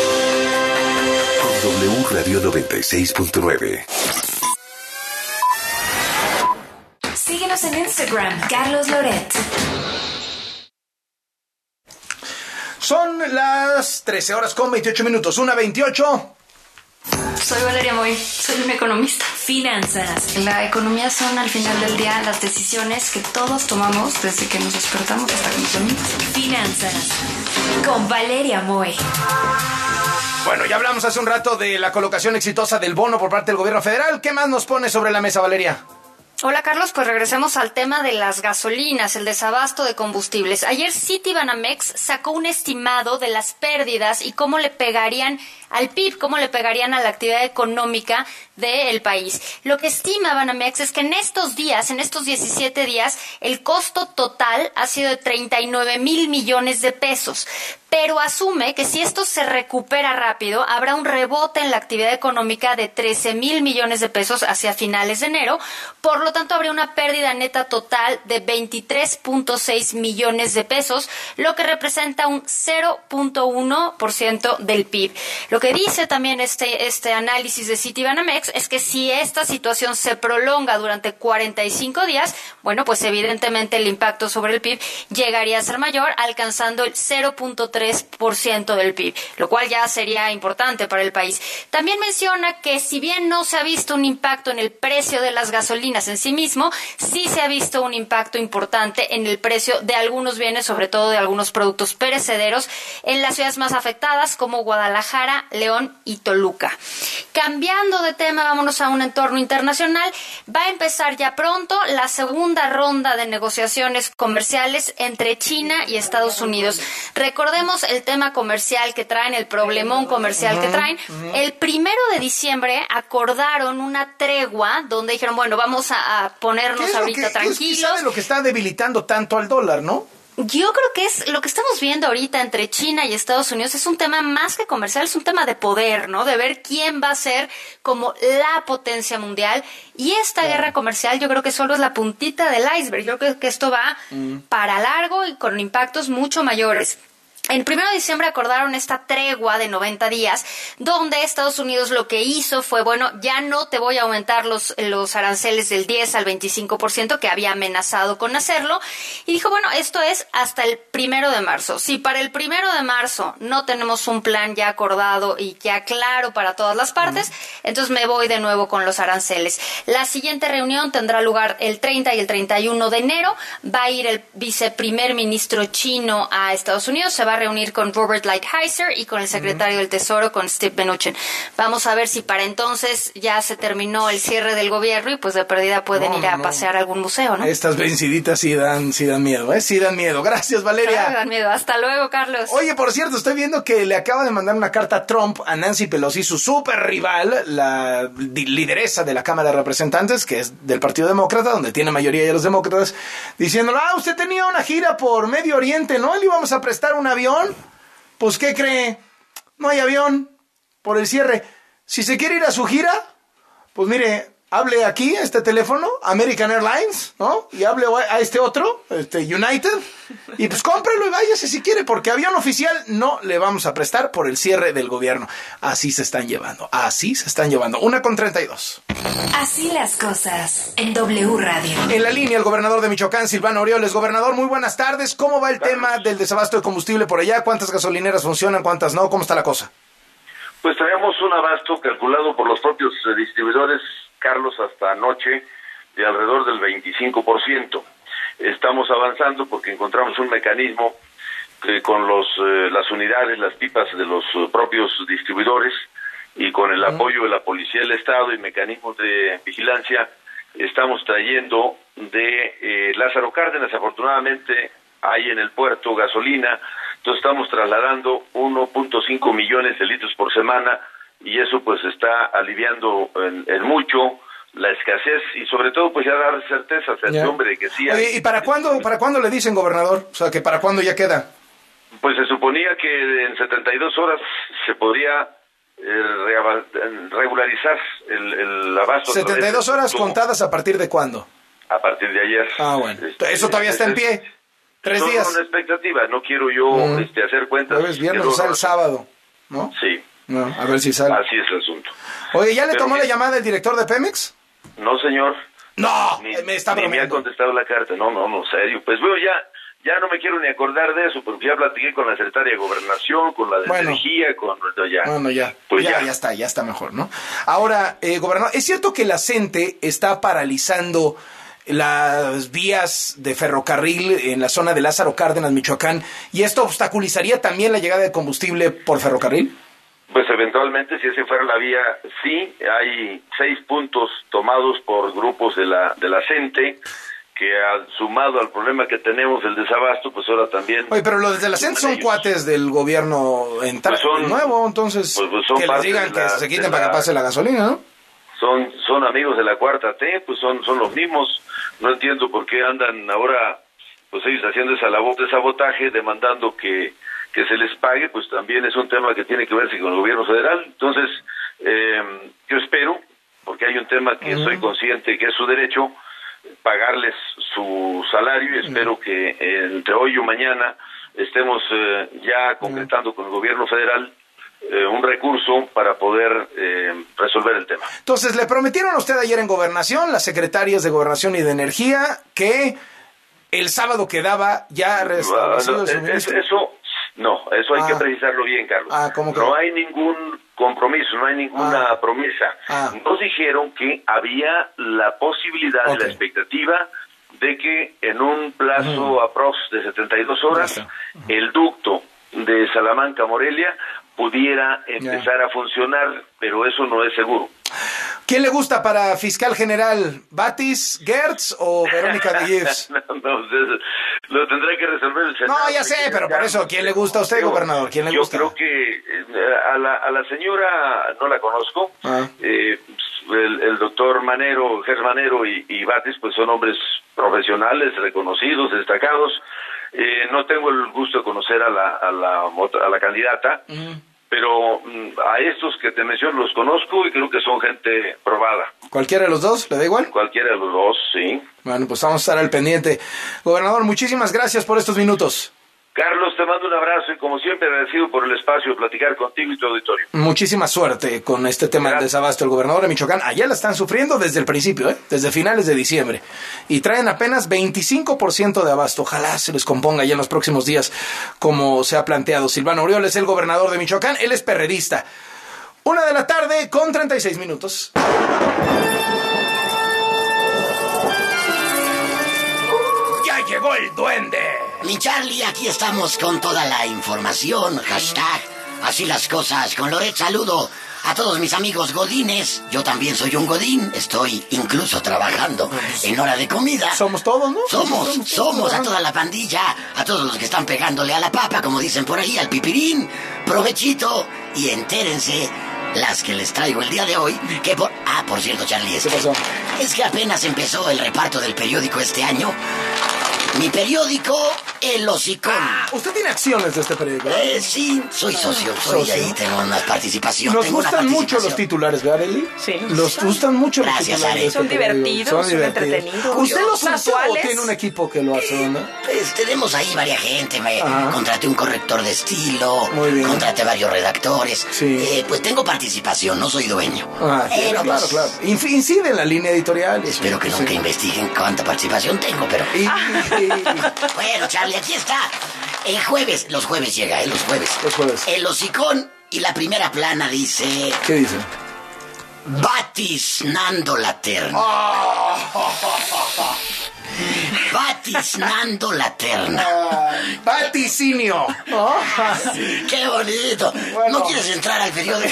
con W Radio 96.9. Síguenos en Instagram, Carlos Loret. Son las 13 horas con 28 minutos, 1:28. Soy Valeria Moy, soy una economista. Finanzas. La economía son al final del día las decisiones que todos tomamos desde que nos despertamos hasta que nos dormimos. Finanzas. Con Valeria Moy. Bueno, ya hablamos hace un rato de la colocación exitosa del bono por parte del gobierno federal. ¿Qué más nos pone sobre la mesa, Valeria? Hola Carlos, pues regresemos al tema de las gasolinas, el desabasto de combustibles. Ayer Citibanamex sacó un estimado de las pérdidas y cómo le pegarían al PIB, cómo le pegarían a la actividad económica del país. Lo que estima Banamex es que en estos días, en estos 17 días, el costo total ha sido de 39,000 millones de pesos. Pero asume que si esto se recupera rápido, habrá un rebote en la actividad económica de 13,000 millones de pesos hacia finales de enero. Por lo tanto, habría una pérdida neta total de 23.6 millones de pesos, lo que representa un 0.1% del PIB. Lo que dice también este análisis de Citibanamex es que si esta situación se prolonga durante 45 días, bueno, pues evidentemente el impacto sobre el PIB llegaría a ser mayor, alcanzando el 0.3% del PIB, lo cual ya sería importante para el país. También menciona que si bien no se ha visto un impacto en el precio de las gasolinas en sí mismo, sí se ha visto un impacto importante en el precio de algunos bienes, sobre todo de algunos productos perecederos, en las ciudades más afectadas como Guadalajara, León y Toluca. Cambiando de tema, vámonos a un entorno internacional. Va a empezar ya pronto la segunda ronda de negociaciones comerciales entre China y Estados Unidos. Recordemos el tema comercial que traen, el problemón comercial que traen. El 1 de diciembre acordaron una tregua donde dijeron, bueno, vamos a ponernos ahorita tranquilos. ¿Qué es lo que está debilitando tanto al dólar, no? Yo creo que es lo que estamos viendo ahorita entre China y Estados Unidos, es un tema más que comercial, es un tema de poder, ¿no? De ver quién va a ser como la potencia mundial. Y esta guerra comercial yo creo que solo es la puntita del iceberg. Yo creo que esto va para largo y con impactos mucho mayores. El 1 de diciembre acordaron esta tregua de 90 días, donde Estados Unidos lo que hizo fue, bueno, ya no te voy a aumentar los aranceles del 10 al 25%, que había amenazado con hacerlo, y dijo, bueno, esto es hasta el 1 de marzo. Si para el 1 de marzo no tenemos un plan ya acordado y ya claro para todas las partes, entonces me voy de nuevo con los aranceles. La siguiente reunión tendrá lugar el 30 y el 31 de enero. Va a ir el viceprimer ministro chino a Estados Unidos, se va a reunir con Robert Lighthizer y con el secretario del Tesoro, con Steve Mnuchin. Vamos a ver si para entonces ya se terminó el cierre del gobierno y pues de perdida pueden ir a pasear a algún museo, ¿no? Estas venciditas sí dan miedo, ¿eh? Sí dan miedo. Gracias, Valeria. Dan miedo. Hasta luego, Carlos. Oye, por cierto, estoy viendo que le acaba de mandar una carta a Trump, a Nancy Pelosi, su súper rival, la lideresa de la Cámara de Representantes, que es del Partido Demócrata, donde tiene mayoría de los demócratas, diciéndole, usted tenía una gira por Medio Oriente, ¿no? ¿Le íbamos a prestar un avión? Pues, ¿qué cree? No hay avión por el cierre. Si se quiere ir a su gira, pues mire, hable aquí, a este teléfono, American Airlines, ¿no? Y hable a este otro, United, y pues cómprelo y váyase si quiere, porque avión oficial no le vamos a prestar por el cierre del gobierno. Así se están llevando. 1:32. Así las cosas en W Radio. En la línea el gobernador de Michoacán, Silvano Aureoles. Gobernador, muy buenas tardes. ¿Cómo va el tema del desabasto de combustible por allá? ¿Cuántas gasolineras funcionan? ¿Cuántas no? ¿Cómo está la cosa? Pues traemos un abasto calculado por los propios distribuidores, Carlos, hasta anoche de alrededor del 25%. Estamos avanzando porque encontramos un mecanismo que con las unidades, las pipas de los propios distribuidores y con el apoyo de la Policía del Estado y mecanismos de vigilancia, estamos trayendo de Lázaro Cárdenas. Afortunadamente hay en el puerto gasolina, entonces estamos trasladando 1.5 millones de litros por semana y eso pues está aliviando en mucho la escasez y sobre todo pues ya dar certeza, certidumbre de que sí hay. Oye, ¿y para cuándo le dicen, gobernador? O sea, que ¿para cuándo ya queda? Pues se suponía que en 72 horas se podría regularizar el abasto. 72 horas contadas ¿a partir de cuándo? A partir de ayer. Bueno. ¿Eso todavía está en pie? 3 días. Son una expectativa, no quiero yo hacer cuentas. Jueves, viernes, o sea, el sábado, ¿no? Sí. No, a ver si sale. Así es el asunto. Oye, ¿ya le tomó la llamada el director de Pemex? No, señor. No, me está bromeando. Ni me ha contestado la carta. No, serio. Pues bueno, ya no me quiero ni acordar de eso, porque ya platiqué con la secretaria de Gobernación, con la de Energía, con... Ya. Bueno, ya. Pues ya está mejor, ¿no? Ahora, gobernador, ¿es cierto que la CENTE está paralizando las vías de ferrocarril en la zona de Lázaro Cárdenas, Michoacán, y esto obstaculizaría también la llegada de combustible por ferrocarril? Pues eventualmente, si ese fuera la vía, sí. Hay 6 puntos tomados por grupos de la CENTE, que sumado al problema que tenemos del desabasto, pues ahora también... Oye, pero los de la CENTE son cuates del gobierno nuevo, entonces que les digan que se quiten para que pase la gasolina, ¿no? Son amigos de la 4T, pues son los mismos. No entiendo por qué andan ahora, pues ellos haciendo esa labor de sabotaje, demandando que se les pague, pues también es un tema que tiene que verse con el gobierno federal. Entonces, yo espero, porque hay un tema que soy consciente que es su derecho, pagarles su salario, y espero que entre hoy y mañana estemos ya concretando con el gobierno federal un recurso para poder resolver el tema. Entonces, le prometieron a usted ayer en Gobernación, las secretarias de Gobernación y de Energía, que el sábado quedaba ya restablecido el suministro. Eso hay que precisarlo bien, Carlos. ¿Cómo que? No hay ningún compromiso, no hay ninguna promesa. Nos dijeron que había la posibilidad, la expectativa de que en un plazo aprox de 72 horas el ducto de Salamanca a Morelia pudiera empezar a funcionar, pero eso no es seguro. ¿Quién le gusta para fiscal general? ¿Batis, Gertz o Verónica de Gibbs? Lo tendrá que resolver el Senado. No, ya sé, pero por eso, ¿quién le gusta a usted, gobernador? ¿Quién le gusta? Yo creo que a la señora no la conozco. El doctor Manero, Gers Manero y Batis, pues son hombres profesionales, reconocidos, destacados. No tengo el gusto de conocer a la candidata, pero a estos que te menciono los conozco y creo que son gente probada. ¿Cualquiera de los dos? ¿Le da igual? Cualquiera de los dos, sí. Bueno, pues vamos a estar al pendiente. Gobernador, muchísimas gracias por estos minutos. Carlos, te mando un abrazo y como siempre agradecido por el espacio de platicar contigo y tu auditorio. Muchísima suerte con este tema del desabasto. El gobernador de Michoacán, allá la están sufriendo desde el principio, desde finales de diciembre. Y traen apenas 25% de abasto. Ojalá se les componga ya en los próximos días, como se ha planteado. Silvano Aureoles, el gobernador de Michoacán, él es perredista. 1:36 p.m. ¡Ya llegó el duende! Mi Charlie, aquí estamos con toda la información, hashtag, así las cosas. Con Loret saludo a todos mis amigos godines. Yo también soy un godín, estoy incluso trabajando en hora de comida. Somos todos, ¿no? Somos a toda la pandilla, a todos los que están pegándole a la papa, como dicen por ahí, al pipirín. Provechito y entérense las que les traigo el día de hoy, que por cierto, Charlie, ¿Qué pasó? Es que apenas empezó el reparto del periódico este año. Mi periódico, El Hocicón. ¿Usted tiene acciones de este periódico? Sí, soy socio, ahí, tengo una participación. Nos gustan mucho los titulares, ¿verdad, Eli? Sí, nos gustan mucho los Gracias, titulares. Ale. Son divertidos, son entretenidos. ¿Usted los hace o Actuales. tiene un equipo que lo hace, no? Pues tenemos ahí varias gente, contraté un corrector de estilo, Muy bien. contraté varios redactores. Sí. Pues tengo participación, no soy dueño. Claro, pues, claro. Incide en la línea editorial. Espero que nunca investiguen cuánta participación tengo, pero... Bueno, Charlie, aquí está. Los jueves llega, los jueves. El Hocicón y la primera plana dice... ¿Qué dice? Vatiznando la terna. Vatiznando la terna. Vaticinio. ¡Qué bonito! Bueno. ¿No quieres entrar al periódico?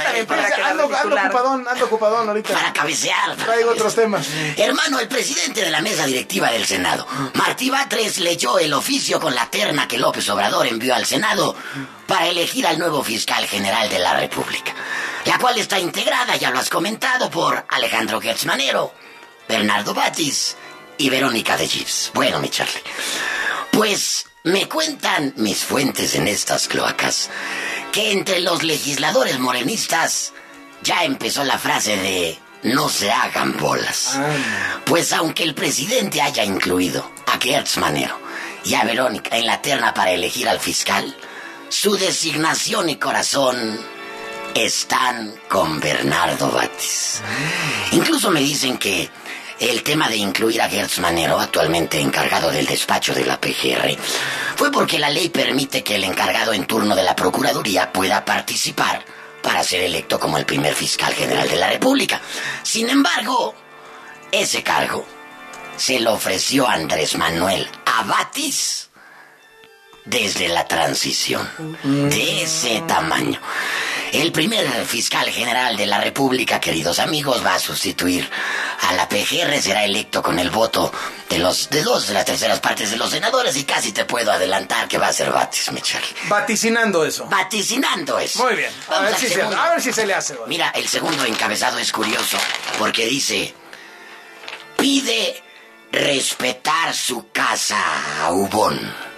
Ando ocupadón ahorita. Para cabecear. Traigo otros temas. Hermano, el presidente de la mesa directiva del Senado, Martí Batres, leyó el oficio con la terna que López Obrador envió al Senado para elegir al nuevo fiscal general de la República, la cual está integrada, ya lo has comentado, por Alejandro Gertz Manero, Bernardo Batis y Verónica de Gibbs. Bueno, mi Charlie, pues me cuentan mis fuentes en estas cloacas que entre los legisladores morenistas ya empezó la frase de no se hagan bolas. Pues aunque el presidente haya incluido a Gertz Manero y a Verónica en la terna para elegir al fiscal, su designación y corazón están con Bernardo Batis. Incluso me dicen que el tema de incluir a Gertz Manero, actualmente encargado del despacho de la PGR, fue porque la ley permite que el encargado en turno de la Procuraduría pueda participar para ser electo como el primer fiscal general de la República. Sin embargo, ese cargo se lo ofreció Andrés Manuel a Batis desde la transición, de ese tamaño. El primer fiscal general de la República, queridos amigos, va a sustituir a la PGR, será electo con el voto de dos de las terceras partes de los senadores y casi te puedo adelantar que va a ser Batis, mi Charlie. Vaticinando eso. Muy bien. A ver si se le hace. Bueno. Mira, el segundo encabezado es curioso porque dice: pide respetar su casa a Ubón.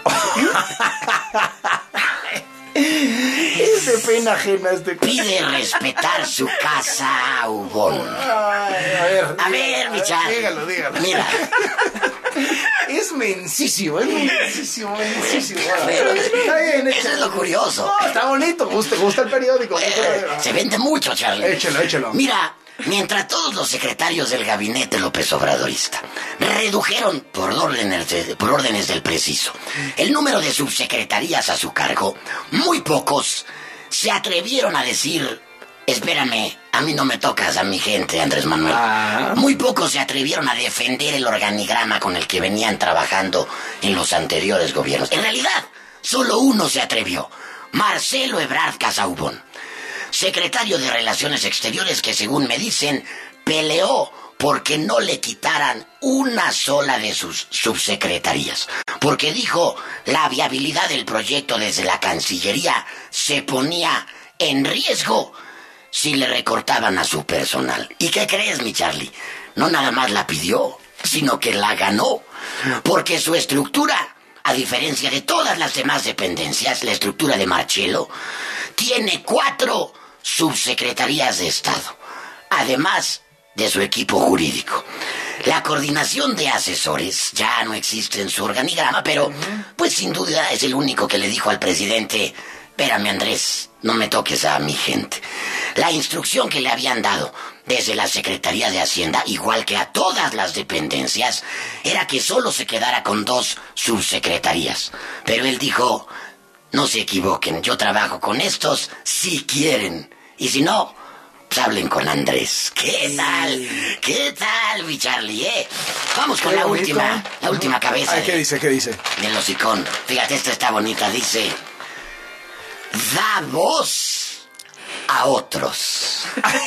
Es de pena ajena Pide respetar su casa a Ubón. A ver, mi Charlie. Dígalo. Mira. Es mensísimo. Está bien, eso es lo curioso. No, está bonito, gusta el periódico. Se vende mucho, Charlie. Échelo. Mira, mientras todos los secretarios del gabinete López Obradorista redujeron por órdenes del preciso el número de subsecretarías a su cargo, muy pocos se atrevieron a decir: espérame, a mí no me tocas a mi gente, Andrés Manuel. Muy pocos se atrevieron a defender el organigrama con el que venían trabajando en los anteriores gobiernos. En realidad, solo uno se atrevió: Marcelo Ebrard Casaubon, secretario de Relaciones Exteriores, que según me dicen peleó porque no le quitaran una sola de sus subsecretarías, porque dijo la viabilidad del proyecto desde la Cancillería se ponía en riesgo si le recortaban a su personal. ¿Y qué crees, mi Charlie? No nada más la pidió, sino que la ganó, porque su estructura, a diferencia de todas las demás dependencias, la estructura de Marcelo tiene 4 subsecretarías de Estado, además de su equipo jurídico. La coordinación de asesores ya no existe en su organigrama, pero pues sin duda es el único que le dijo al presidente: espérame, Andrés, no me toques a mi gente. La instrucción que le habían dado desde la Secretaría de Hacienda, igual que a todas las dependencias, era que solo se quedara con 2 subsecretarías. Pero él dijo: no se equivoquen, yo trabajo con estos si quieren, y si no, hablen con Andrés. ¿Qué tal? ¿Qué tal, mi Charlie, Vamos con la última cabeza. Ay, ¿qué dice? Del hocicón. Fíjate, esta está bonita, dice... Da voz a otros.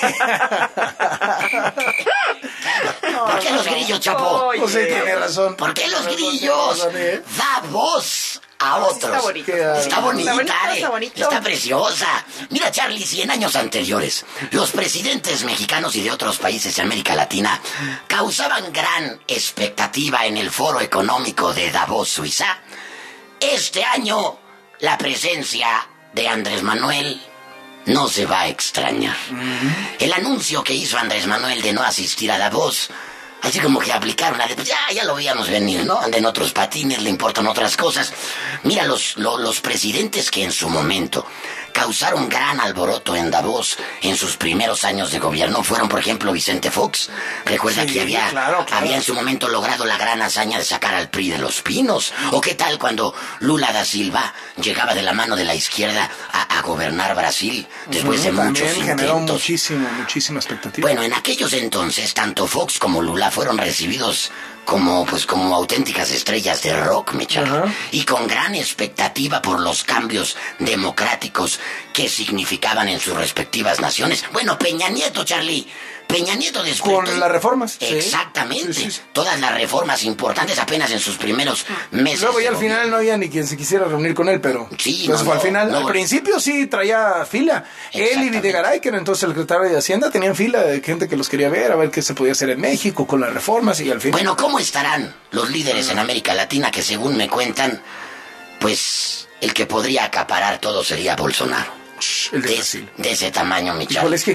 ¿Por qué los grillos, Chapo? No sé, tiene razón. ¿Por qué los grillos? Da voz a otros. Está bonita. Está preciosa. Mira, Charlie, 100 años anteriores, los presidentes mexicanos y de otros países de América Latina causaban gran expectativa en el Foro Económico de Davos, Suiza. Este año, la presencia de Andrés Manuel no se va a extrañar. El anuncio que hizo Andrés Manuel de no asistir a Davos, así como que aplicaron la de, pues ya lo veíamos venir, ¿no? Anda en otros patines, le importan otras cosas. Mira, los presidentes que en su momento causaron gran alboroto en Davos en sus primeros años de gobierno fueron, por ejemplo, Vicente Fox. Recuerda que había en su momento logrado la gran hazaña de sacar al PRI de los pinos. ¿O qué tal cuando Lula da Silva llegaba de la mano de la izquierda a gobernar Brasil después de muchos intentos? Generó muchísima expectativa. Bueno, en aquellos entonces, tanto Fox como Lula fueron recibidos como auténticas estrellas de rock, mi Charlie, y con gran expectativa por los cambios democráticos que significaban en sus respectivas naciones. Bueno, Peña Nieto, Charlie. Peña Nieto después... Con las reformas. Exactamente. Sí. Todas las reformas importantes apenas en sus primeros meses. Luego ya al final no había ni quien se quisiera reunir con él, pero... Sí, fue al final. Al principio sí traía fila. Él y Videgaray, que era entonces el secretario de Hacienda, tenían fila de gente que los quería ver, a ver qué se podía hacer en México con las reformas y al final... Bueno, ¿cómo estarán los líderes en América Latina que según me cuentan, pues el que podría acaparar todo sería Bolsonaro? De ese tamaño, mi Charlie. Es que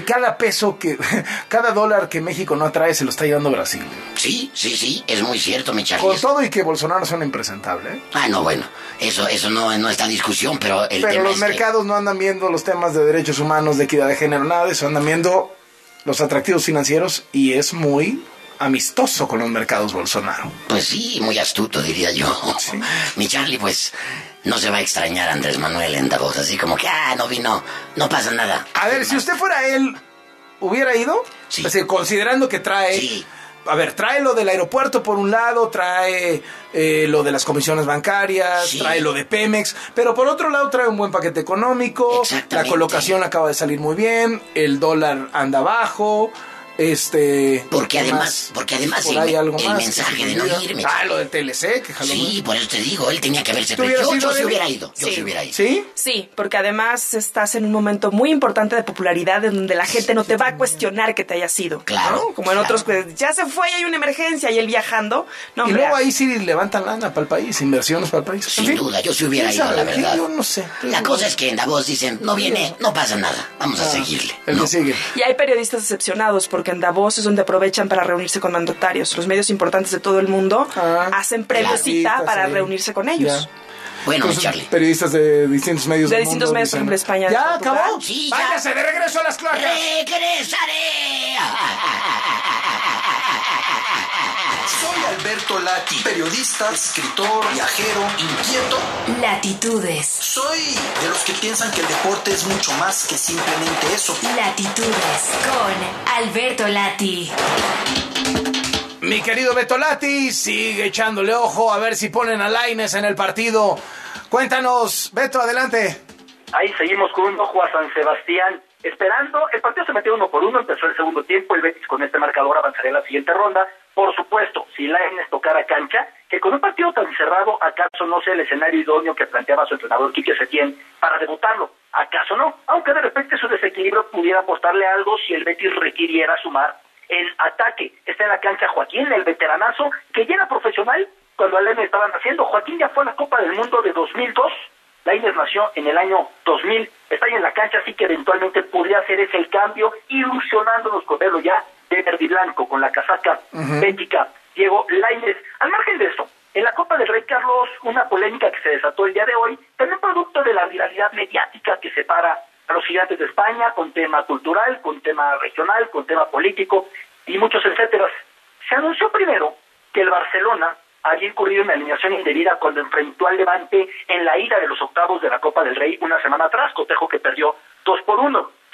cada dólar que México no atrae se lo está llevando Brasil. Sí, es muy cierto, mi Charlie. Con todo y que Bolsonaro suena impresentable, Ah, no, bueno, eso no está en discusión, pero los mercados no andan viendo los temas de derechos humanos, de equidad de género, nada de eso, andan viendo los atractivos financieros y es muy amistoso con los mercados Bolsonaro. Pues sí, muy astuto, diría yo. Sí. Mi Charlie, pues... no se va a extrañar a Andrés Manuel en Davos, así como que, no vino, no pasa nada. A ver, si usted fuera él, ¿hubiera ido? Sí. O sea, considerando que trae... Sí. A ver, trae lo del aeropuerto por un lado, trae lo de las comisiones bancarias, trae lo de Pemex, pero por otro lado trae un buen paquete económico, la colocación acaba de salir muy bien, el dólar anda bajo... Porque además el mensaje de no irme. Lo del TLC, que jaló. Sí, por eso te digo, él tenía que haberse yo se hubiera ido. ¿Sí? Sí, porque además estás en un momento muy importante de popularidad en donde la gente no te va a cuestionar que te hayas ido. Claro. ¿no? Como en otros, ya se fue y hay una emergencia y él viajando. No, y luego ahí sí levantan lana para el país, inversiones para el país. Sin duda, yo se hubiera ido, la verdad. Yo no sé. La cosa es que en Davos dicen, no viene, no pasa nada, vamos a seguirle. El que sigue. Y hay periodistas decepcionados porque en Davos es donde aprovechan para reunirse con mandatarios. Los medios importantes de todo el mundo hacen previa cita para reunirse con ellos. Ya. Bueno, entonces, Charlie. Periodistas de distintos medios del mundo. Por ejemplo, España. ¿Ya acabó? Sí, ¡Váyase de regreso a las cloacas! ¡Regresaré! Soy Alberto Lati, periodista, escritor, viajero, inquieto. Latitudes. Soy de los que piensan que el deporte es mucho más que simplemente eso. Latitudes con Alberto Lati. Mi querido Beto Lati sigue echándole ojo a ver si ponen a Lainez en el partido. Cuéntanos, Beto, adelante. Ahí seguimos con un ojo a San Sebastián, esperando. El partido se metió 1-1, empezó el segundo tiempo, el Betis con este marcador avanzaría a la siguiente ronda. Por supuesto, si Lainez tocara cancha, que con un partido tan cerrado, ¿acaso no sea el escenario idóneo que planteaba su entrenador Quique Setién para debutarlo? ¿Acaso no? Aunque de repente su desequilibrio pudiera aportarle algo si el Betis requiriera sumar en ataque. Está en la cancha Joaquín, el veteranazo, que ya era profesional cuando a Lainez estaban haciendo. Joaquín ya fue a la Copa del Mundo de 2002. Lainez nació en el año 2000. Está ahí en la cancha, así que eventualmente podría hacer ese el cambio, ilusionándonos con verlo ya de verde y blanco, con la casaca bética. Diego Lainez. Al margen de esto, en la Copa del Rey, Carlos, una polémica que se desató el día de hoy, también producto de la viralidad mediática que separa a los gigantes de España, con tema cultural, con tema regional, con tema político y muchos etcétera. Se anunció primero que el Barcelona había incurrido en la alineación indebida cuando enfrentó al Levante en la ida de los octavos de la Copa del Rey una semana atrás, cotejo que perdió 2-1.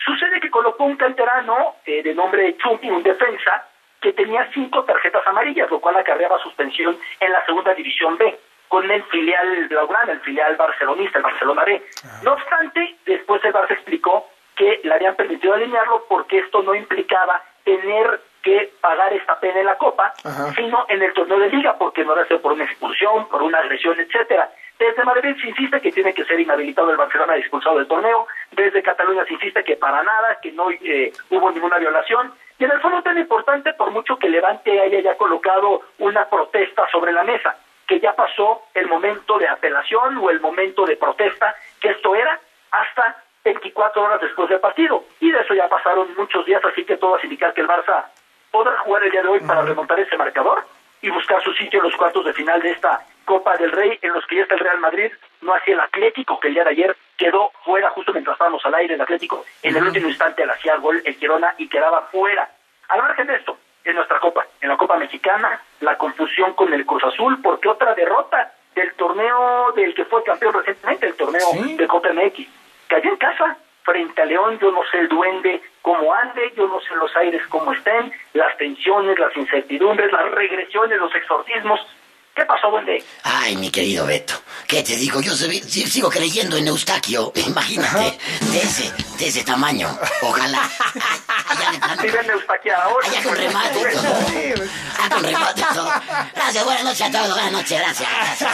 Sucede que colocó un canterano de nombre Chumi, un defensa, que tenía 5 tarjetas amarillas, lo cual acarreaba suspensión en la segunda división B, con el filial blaugrana, el filial barcelonista, el Barcelona B. No obstante, después el Barça explicó que le habían permitido alinearlo porque esto no implicaba tener que pagar esta pena en la Copa, sino en el torneo de Liga, porque no era sido por una expulsión, por una agresión, etcétera. Desde Madrid se insiste que tiene que ser inhabilitado el Barcelona, expulsado del torneo. Desde Cataluña se insiste que para nada, que no hubo ninguna violación. Y en el fondo tan importante, por mucho que Levante haya ya colocado una protesta sobre la mesa, que ya pasó el momento de apelación o el momento de protesta, que esto era hasta 24 horas después del partido. Y de eso ya pasaron muchos días, así que todo va a indicar que el Barça podrá jugar el día de hoy para remontar ese marcador y buscar su sitio en los cuartos de final de esta Copa del Rey, en los que ya está el Real Madrid, no así el Atlético, que el día de ayer quedó fuera, justo mientras estábamos al aire. El Atlético en el último instante le hacía gol el Girona y quedaba fuera. Al margen de esto, en nuestra Copa, en la Copa Mexicana, la confusión con el Cruz Azul, porque otra derrota del torneo del que fue campeón recientemente, el torneo de Copa MX, cayó en casa frente a León. Yo no sé el Duende cómo ande, yo no sé los aires cómo estén, las tensiones, las incertidumbres, las regresiones, los exorcismos. ¿Qué pasó, Duende? Ay, mi querido Beto, ¿qué te digo? Yo sigo creyendo en Eustaquio, imagínate, de ese tamaño, ojalá. Si ven Eustaquio ahora. Allá con remate y todo. Con remate y todo. Gracias, buenas noches a todos, buenas noches, gracias.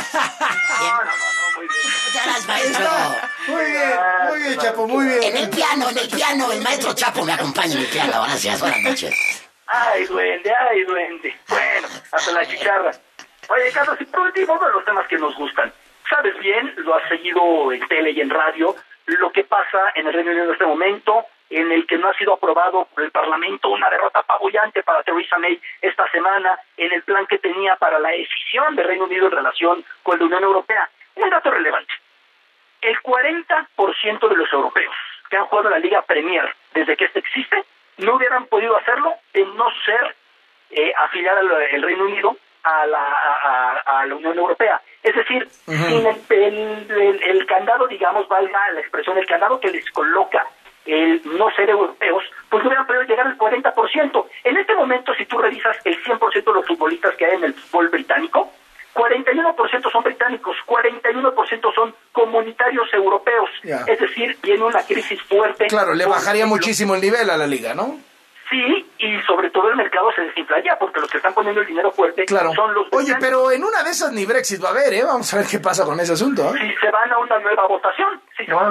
Muy bien. Muchas gracias, maestro. Muy bien, Chapo, muy bien. En el piano, el maestro Chapo me acompaña en el piano, gracias, buenas noches. Ay, duende. Bueno, hasta la chicharra. Oye, Carlos, y por último, uno de los temas que nos gustan. Sabes bien, lo has seguido en tele y en radio, lo que pasa en el Reino Unido en este momento, en el que no ha sido aprobado por el Parlamento una derrota apabullante para Theresa May esta semana, en el plan que tenía para la decisión del Reino Unido en relación con la Unión Europea. Un dato relevante. El 40% de los europeos que han jugado en la Liga Premier desde que esta existe, no hubieran podido hacerlo de no ser afiliar al Reino Unido a la Unión Europea. Es decir, sin el candado, digamos, valga la expresión, el candado que les coloca el no ser europeos, pues no hubieran podido llegar al 40%. En este momento, si tú revisas el 100% de los futbolistas que hay en el fútbol británico, 41% son británicos, 41% son comunitarios europeos. Es decir, viene una crisis fuerte. Claro, le bajaría muchísimo el nivel a la liga, ¿no? Sí, y sobre todo el mercado se desinflaría, porque los que están poniendo el dinero fuerte son los... Oye, pero en una de esas ni Brexit va a haber, ¿eh? Vamos a ver qué pasa con ese asunto, ¿eh? Si se van a una nueva votación,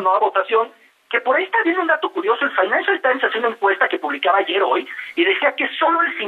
que por ahí está viendo un dato curioso. El Financial Times hace una encuesta que publicaba ayer hoy, y decía que solo el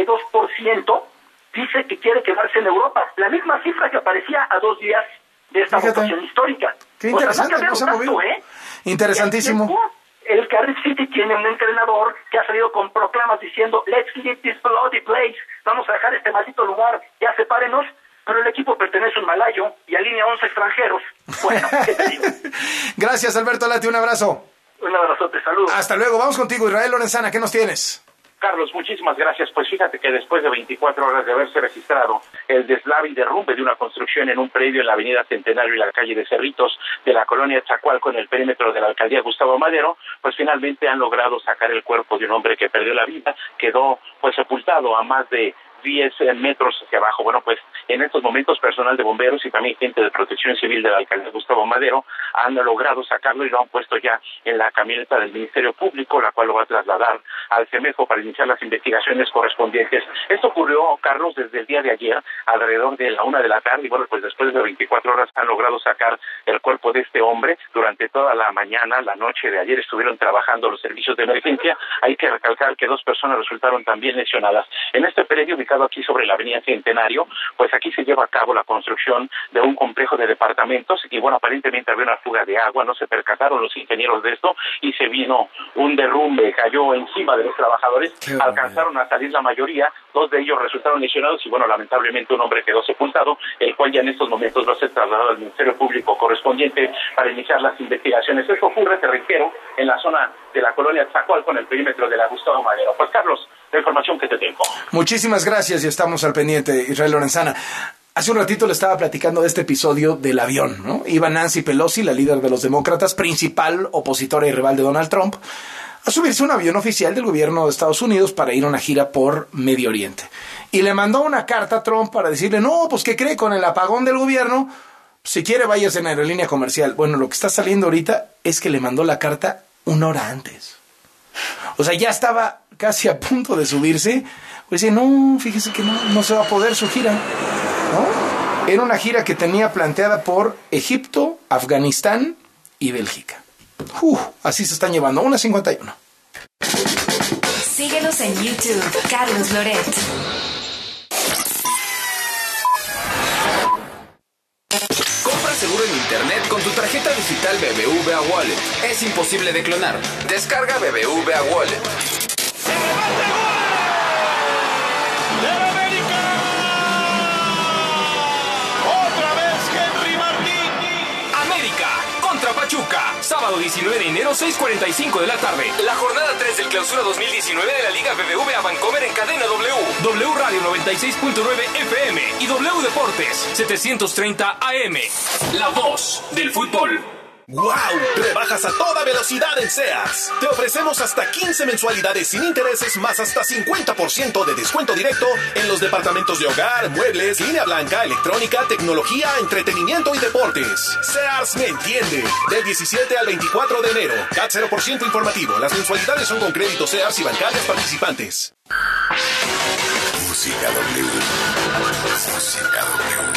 52% dice que quiere quedarse en Europa. La misma cifra que aparecía a 2 días de esta votación histórica. Qué interesante, no se ha movido. Interesantísimo. El Cardiff City tiene un entrenador que ha salido con proclamas diciendo "Let's leave this bloody place", vamos a dejar este maldito lugar, ya sepárenos, pero el equipo pertenece a un malayo y alinea 11 extranjeros. Bueno, ¿qué te digo? Gracias, Alberto Lati, un abrazo. Un abrazote, saludos. Hasta luego, vamos contigo, Israel Lorenzana, ¿qué nos tienes? Carlos, muchísimas gracias. Pues fíjate que después de 24 horas de haberse registrado el deslave y derrumbe de una construcción en un predio en la avenida Centenario y la calle de Cerritos de la colonia Chacualco en el perímetro de la alcaldía Gustavo Madero, pues finalmente han logrado sacar el cuerpo de un hombre que perdió la vida, quedó pues sepultado a más de 10 metros hacia abajo. Bueno, pues en estos momentos personal de bomberos y también gente de protección civil de la alcaldía Gustavo Madero han logrado sacarlo y lo han puesto ya en la camioneta del Ministerio Público, la cual lo va a trasladar al CEMEFO para iniciar las investigaciones correspondientes. Esto ocurrió, Carlos, desde el día de ayer, alrededor de la 1 de la tarde, y bueno, pues después de 24 horas han logrado sacar el cuerpo de este hombre. Durante toda la mañana, la noche de ayer estuvieron trabajando los servicios de emergencia. Hay que recalcar que 2 personas resultaron también lesionadas. En este predio ubicado aquí sobre la avenida Centenario, pues aquí se lleva a cabo la construcción de un complejo de departamentos y bueno, aparentemente había una fuga de agua, no se percataron los ingenieros de esto y se vino un derrumbe, cayó encima de los trabajadores, alcanzaron a salir la mayoría, 2 de ellos resultaron lesionados y bueno, lamentablemente un hombre quedó sepultado, el cual ya en estos momentos va a ser trasladado al Ministerio Público correspondiente para iniciar las investigaciones. Esto ocurre, te reitero, en la zona de la colonia Chacualco, con el perímetro de la Gustavo Madero. Pues Carlos, la información que te tengo. Muchísimas gracias y estamos al pendiente, Israel Lorenzana. Hace un ratito le estaba platicando de este episodio del avión, ¿no? Iba Nancy Pelosi, la líder de los demócratas, principal opositora y rival de Donald Trump, a subirse a un avión oficial del gobierno de Estados Unidos para ir a una gira por Medio Oriente. Y le mandó una carta a Trump para decirle, no, pues ¿qué cree? Con el apagón del gobierno, si quiere váyase en aerolínea comercial. Bueno, lo que está saliendo ahorita es que le mandó la carta una hora antes. O sea, ya estaba casi a punto de subirse. Pues dice, no, fíjese que no se va a poder su gira, ¿no? Era una gira que tenía planteada por Egipto, Afganistán y Bélgica. Así se están llevando. 1:51. Síguenos en YouTube, Carlos Loret. Compra seguro en internet con tu tarjeta digital BBVA Wallet. Es imposible de clonar. Descarga BBVA Wallet. Pachuca, sábado 19 de enero, 6:45 de la tarde. La jornada 3 del Clausura 2019 de la Liga BBVA Bancomer en cadena W Radio 96.9 FM y W Deportes 730 AM. La voz del fútbol. ¡Wow! Rebajas a toda velocidad en Sears. Te ofrecemos hasta 15 mensualidades sin intereses más hasta 50% de descuento directo en los departamentos de hogar, muebles, línea blanca, electrónica, tecnología, entretenimiento y deportes. Sears me entiende. Del 17 al 24 de enero. CAT 0% informativo. Las mensualidades son con créditos Sears y bancarias participantes. Música W. Música W.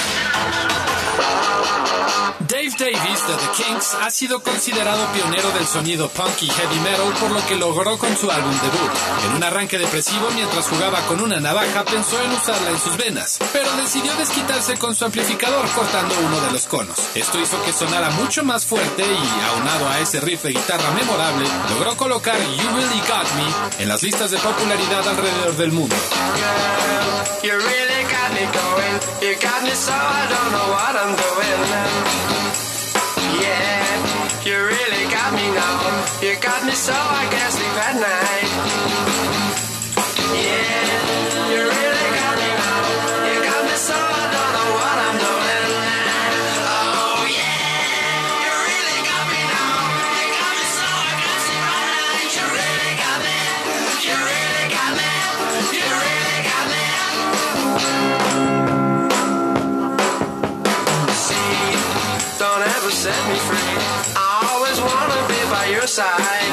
Dave Davies de The Kinks ha sido considerado pionero del sonido punk y heavy metal por lo que logró con su álbum debut. En un arranque depresivo mientras jugaba con una navaja pensó en usarla en sus venas, pero decidió desquitarse con su amplificador cortando uno de los conos. Esto hizo que sonara mucho más fuerte y, aunado a ese riff de guitarra memorable, logró colocar You Really Got Me en las listas de popularidad alrededor del mundo. You really got me going. You got me so I don't know what I'm doing. Yeah, you really got me now. You got me so I can't sleep at night. Yeah, you really got me now. You got me so I don't know what I'm doing. Oh yeah, you really got me now. You got me so I can't sleep at night. You really got me. You really got me. You really got me. Don't ever set me free. I always wanna be by your side.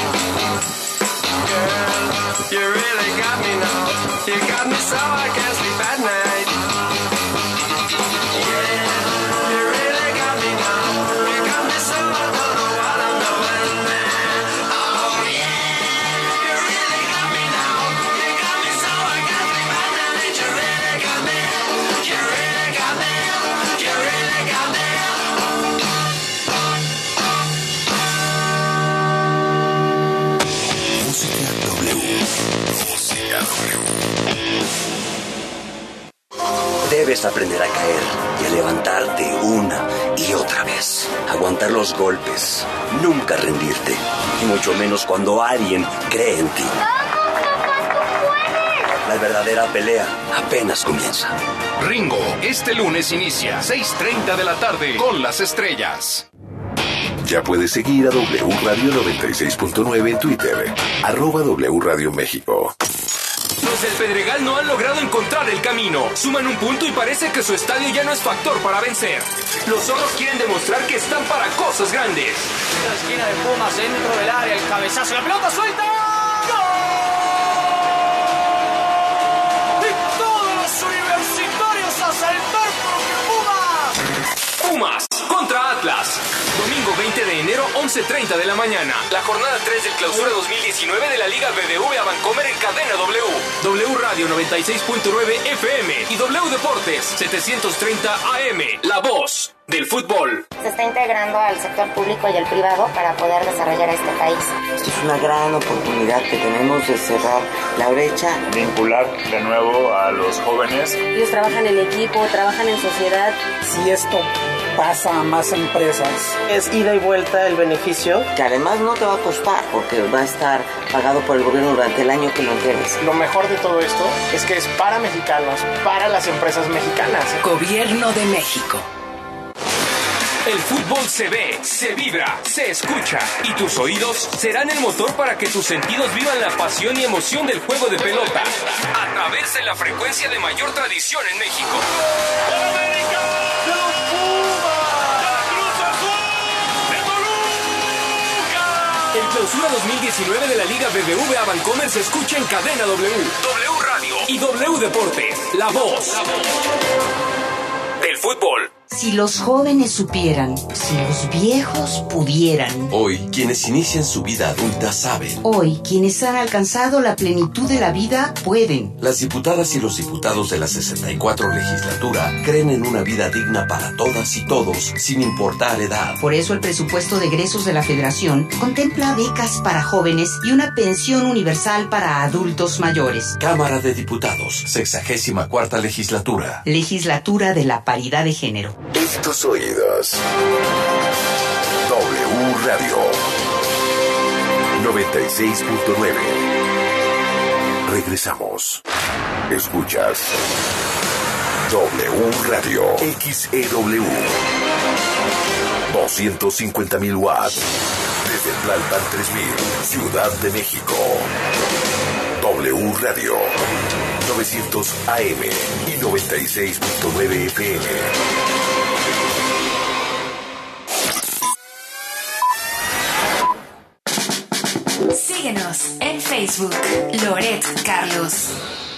Girl, you really got me now. You got me so I can't sleep at night. Yeah, you really got me now. You got me so I don't know what I'm doing. Oh yeah, you really got me now. You got me so I can't sleep at night. You really got me. You really got me. You really got me. Debes aprender a caer y a levantarte una y otra vez. Aguantar los golpes, nunca rendirte, y mucho menos cuando alguien cree en ti. La verdadera pelea apenas comienza. Ringo, este lunes inicia 6:30 de la tarde con las estrellas. Ya puedes seguir a W Radio 96.9 en Twitter, @W Radio México. Los del Pedregal no han logrado encontrar el camino. Suman un punto y parece que su estadio ya no es factor para vencer. Los zorros quieren demostrar que están para cosas grandes. La esquina de Pumas dentro del área, el cabezazo, la pelota suelta. ¡Gol! Y todos los universitarios a saltar porque Pumas contra Atlas. Domingo 20 de enero, 11:30 de la mañana. La jornada 3 del Clausura 2019 de la Liga BBVA Bancomer en cadena W Radio 96.9 FM y W Deportes 730 AM. La voz del fútbol. Se está integrando al sector público y el privado para poder desarrollar este país. Es una gran oportunidad que tenemos de cerrar la brecha. Vincular de nuevo a los jóvenes. Ellos trabajan en equipo, trabajan en sociedad. Si esto pasa a más empresas, es ida y vuelta el beneficio, que además no te va a costar porque va a estar pagado por el gobierno durante el año que lo entregues. Lo mejor de todo esto es que es para mexicanos, para las empresas mexicanas. Gobierno de México. El fútbol se ve, se vibra, se escucha y tus oídos serán el motor para que tus sentidos vivan la pasión y emoción del juego de pelota a través de la frecuencia de mayor tradición en México. El Clausura 2019 de la Liga BBVA Bancomer se escucha en Cadena W, W Radio y W Deportes, la voz del fútbol. Si los jóvenes supieran, si los viejos pudieran. Hoy, quienes inician su vida adulta saben. Hoy, quienes han alcanzado la plenitud de la vida pueden. Las diputadas y los diputados de la 64 legislatura creen en una vida digna para todas y todos, sin importar edad. Por eso el presupuesto de egresos de la Federación contempla becas para jóvenes y una pensión universal para adultos mayores. Cámara de Diputados, 64ª legislatura. Legislatura de la Paridad de Género. En tus oídos. W Radio 96.9. Regresamos. Escuchas W Radio XEW 250.000 watts desde Tlalpan 3000, Ciudad de México. W Radio 900 AM y 96.9 FM. Síguenos en Facebook, Loret Carlos.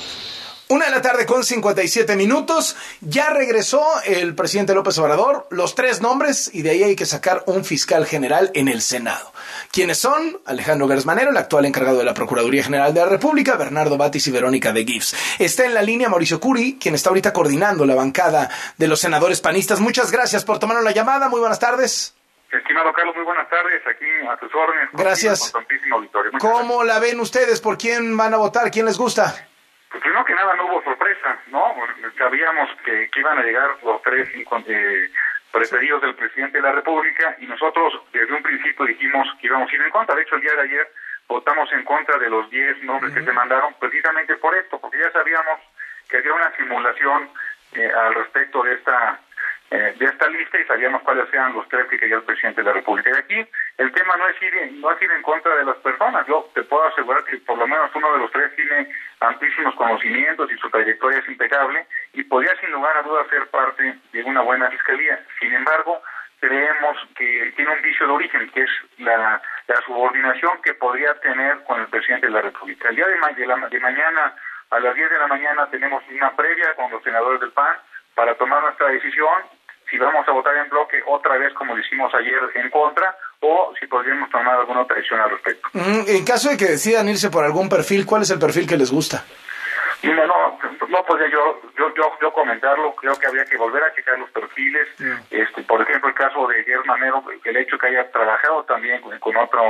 1:57 p.m. Ya regresó el presidente López Obrador, los 3 nombres, y de ahí hay que sacar un fiscal general en el Senado. ¿Quiénes son? Alejandro Gersmanero, el actual encargado de la Procuraduría General de la República, Bernardo Batis y Verónica de Gibbs. Está en la línea Mauricio Curi, quien está ahorita coordinando la bancada de los senadores panistas. Muchas gracias por tomarnos la llamada. Muy buenas tardes. Estimado Carlos, muy buenas tardes. Aquí a tus órdenes. Gracias. Con tantísimo auditorio. ¿Cómo la ven ustedes? ¿Por quién van a votar? ¿Quién les gusta? Pues primero que nada no hubo sorpresa, ¿no? Sabíamos que iban a llegar los 3 preferidos del presidente de la República y nosotros desde un principio dijimos que íbamos a ir en contra. De hecho, el día de ayer votamos en contra de los 10 nombres que se mandaron precisamente por esto, porque ya sabíamos que había una simulación al respecto de esta lista y sabíamos cuáles eran los 3 que quería el presidente de la República. Y aquí el tema no es ir en contra de las personas. Yo te puedo asegurar que por lo menos uno de los 3 tiene amplísimos conocimientos y su trayectoria es impecable y podría sin lugar a dudas ser parte de una buena fiscalía. Sin embargo, creemos que tiene un vicio de origen, que es la subordinación que podría tener con el presidente de la República. El día de mañana, a las 10 de la mañana, tenemos una previa con los senadores del PAN para tomar nuestra decisión, si vamos a votar en bloque otra vez como lo hicimos ayer en contra, o si podríamos tomar alguna otra decisión al respecto. En caso de que decidan irse por algún perfil, ¿cuál es el perfil que les gusta? No podría yo comentarlo. Creo que habría que volver a checar los perfiles. Por ejemplo, el caso de Gersmanero, el hecho que haya trabajado también con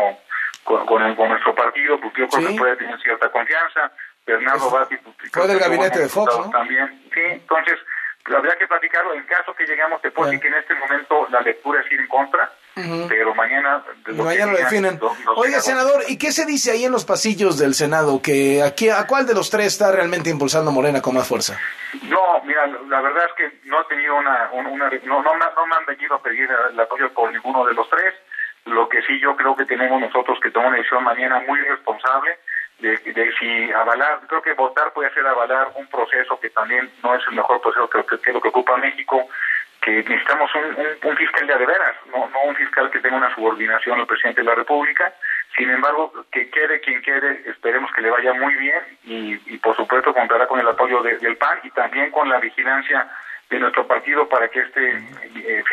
nuestro partido, pues yo creo que puede tener cierta confianza. Bernardo Batis, fue del gabinete de Fox, ¿no? También, sí, entonces habría que platicarlo. En caso que llegamos, te puedo decir que en este momento la lectura es ir en contra, pero mañana lo definen. Oiga, senador, ¿y qué se dice ahí en los pasillos del Senado? Que aquí, ¿a cuál de los 3 está realmente impulsando Morena con más fuerza? No, mira, la verdad es que no he tenido no me han venido a pedir el apoyo por ninguno de los 3. Lo que sí yo creo que tenemos nosotros que tomar una decisión mañana muy responsable de si avalar. Creo que votar puede ser avalar un proceso que también no es el mejor proceso que es lo que ocupa México, que necesitamos un fiscal de veras, no un fiscal que tenga una subordinación al presidente de la República. Sin embargo, que quede quien quede, esperemos que le vaya muy bien y por supuesto contará con el apoyo del PAN y también con la vigilancia de nuestro partido para que este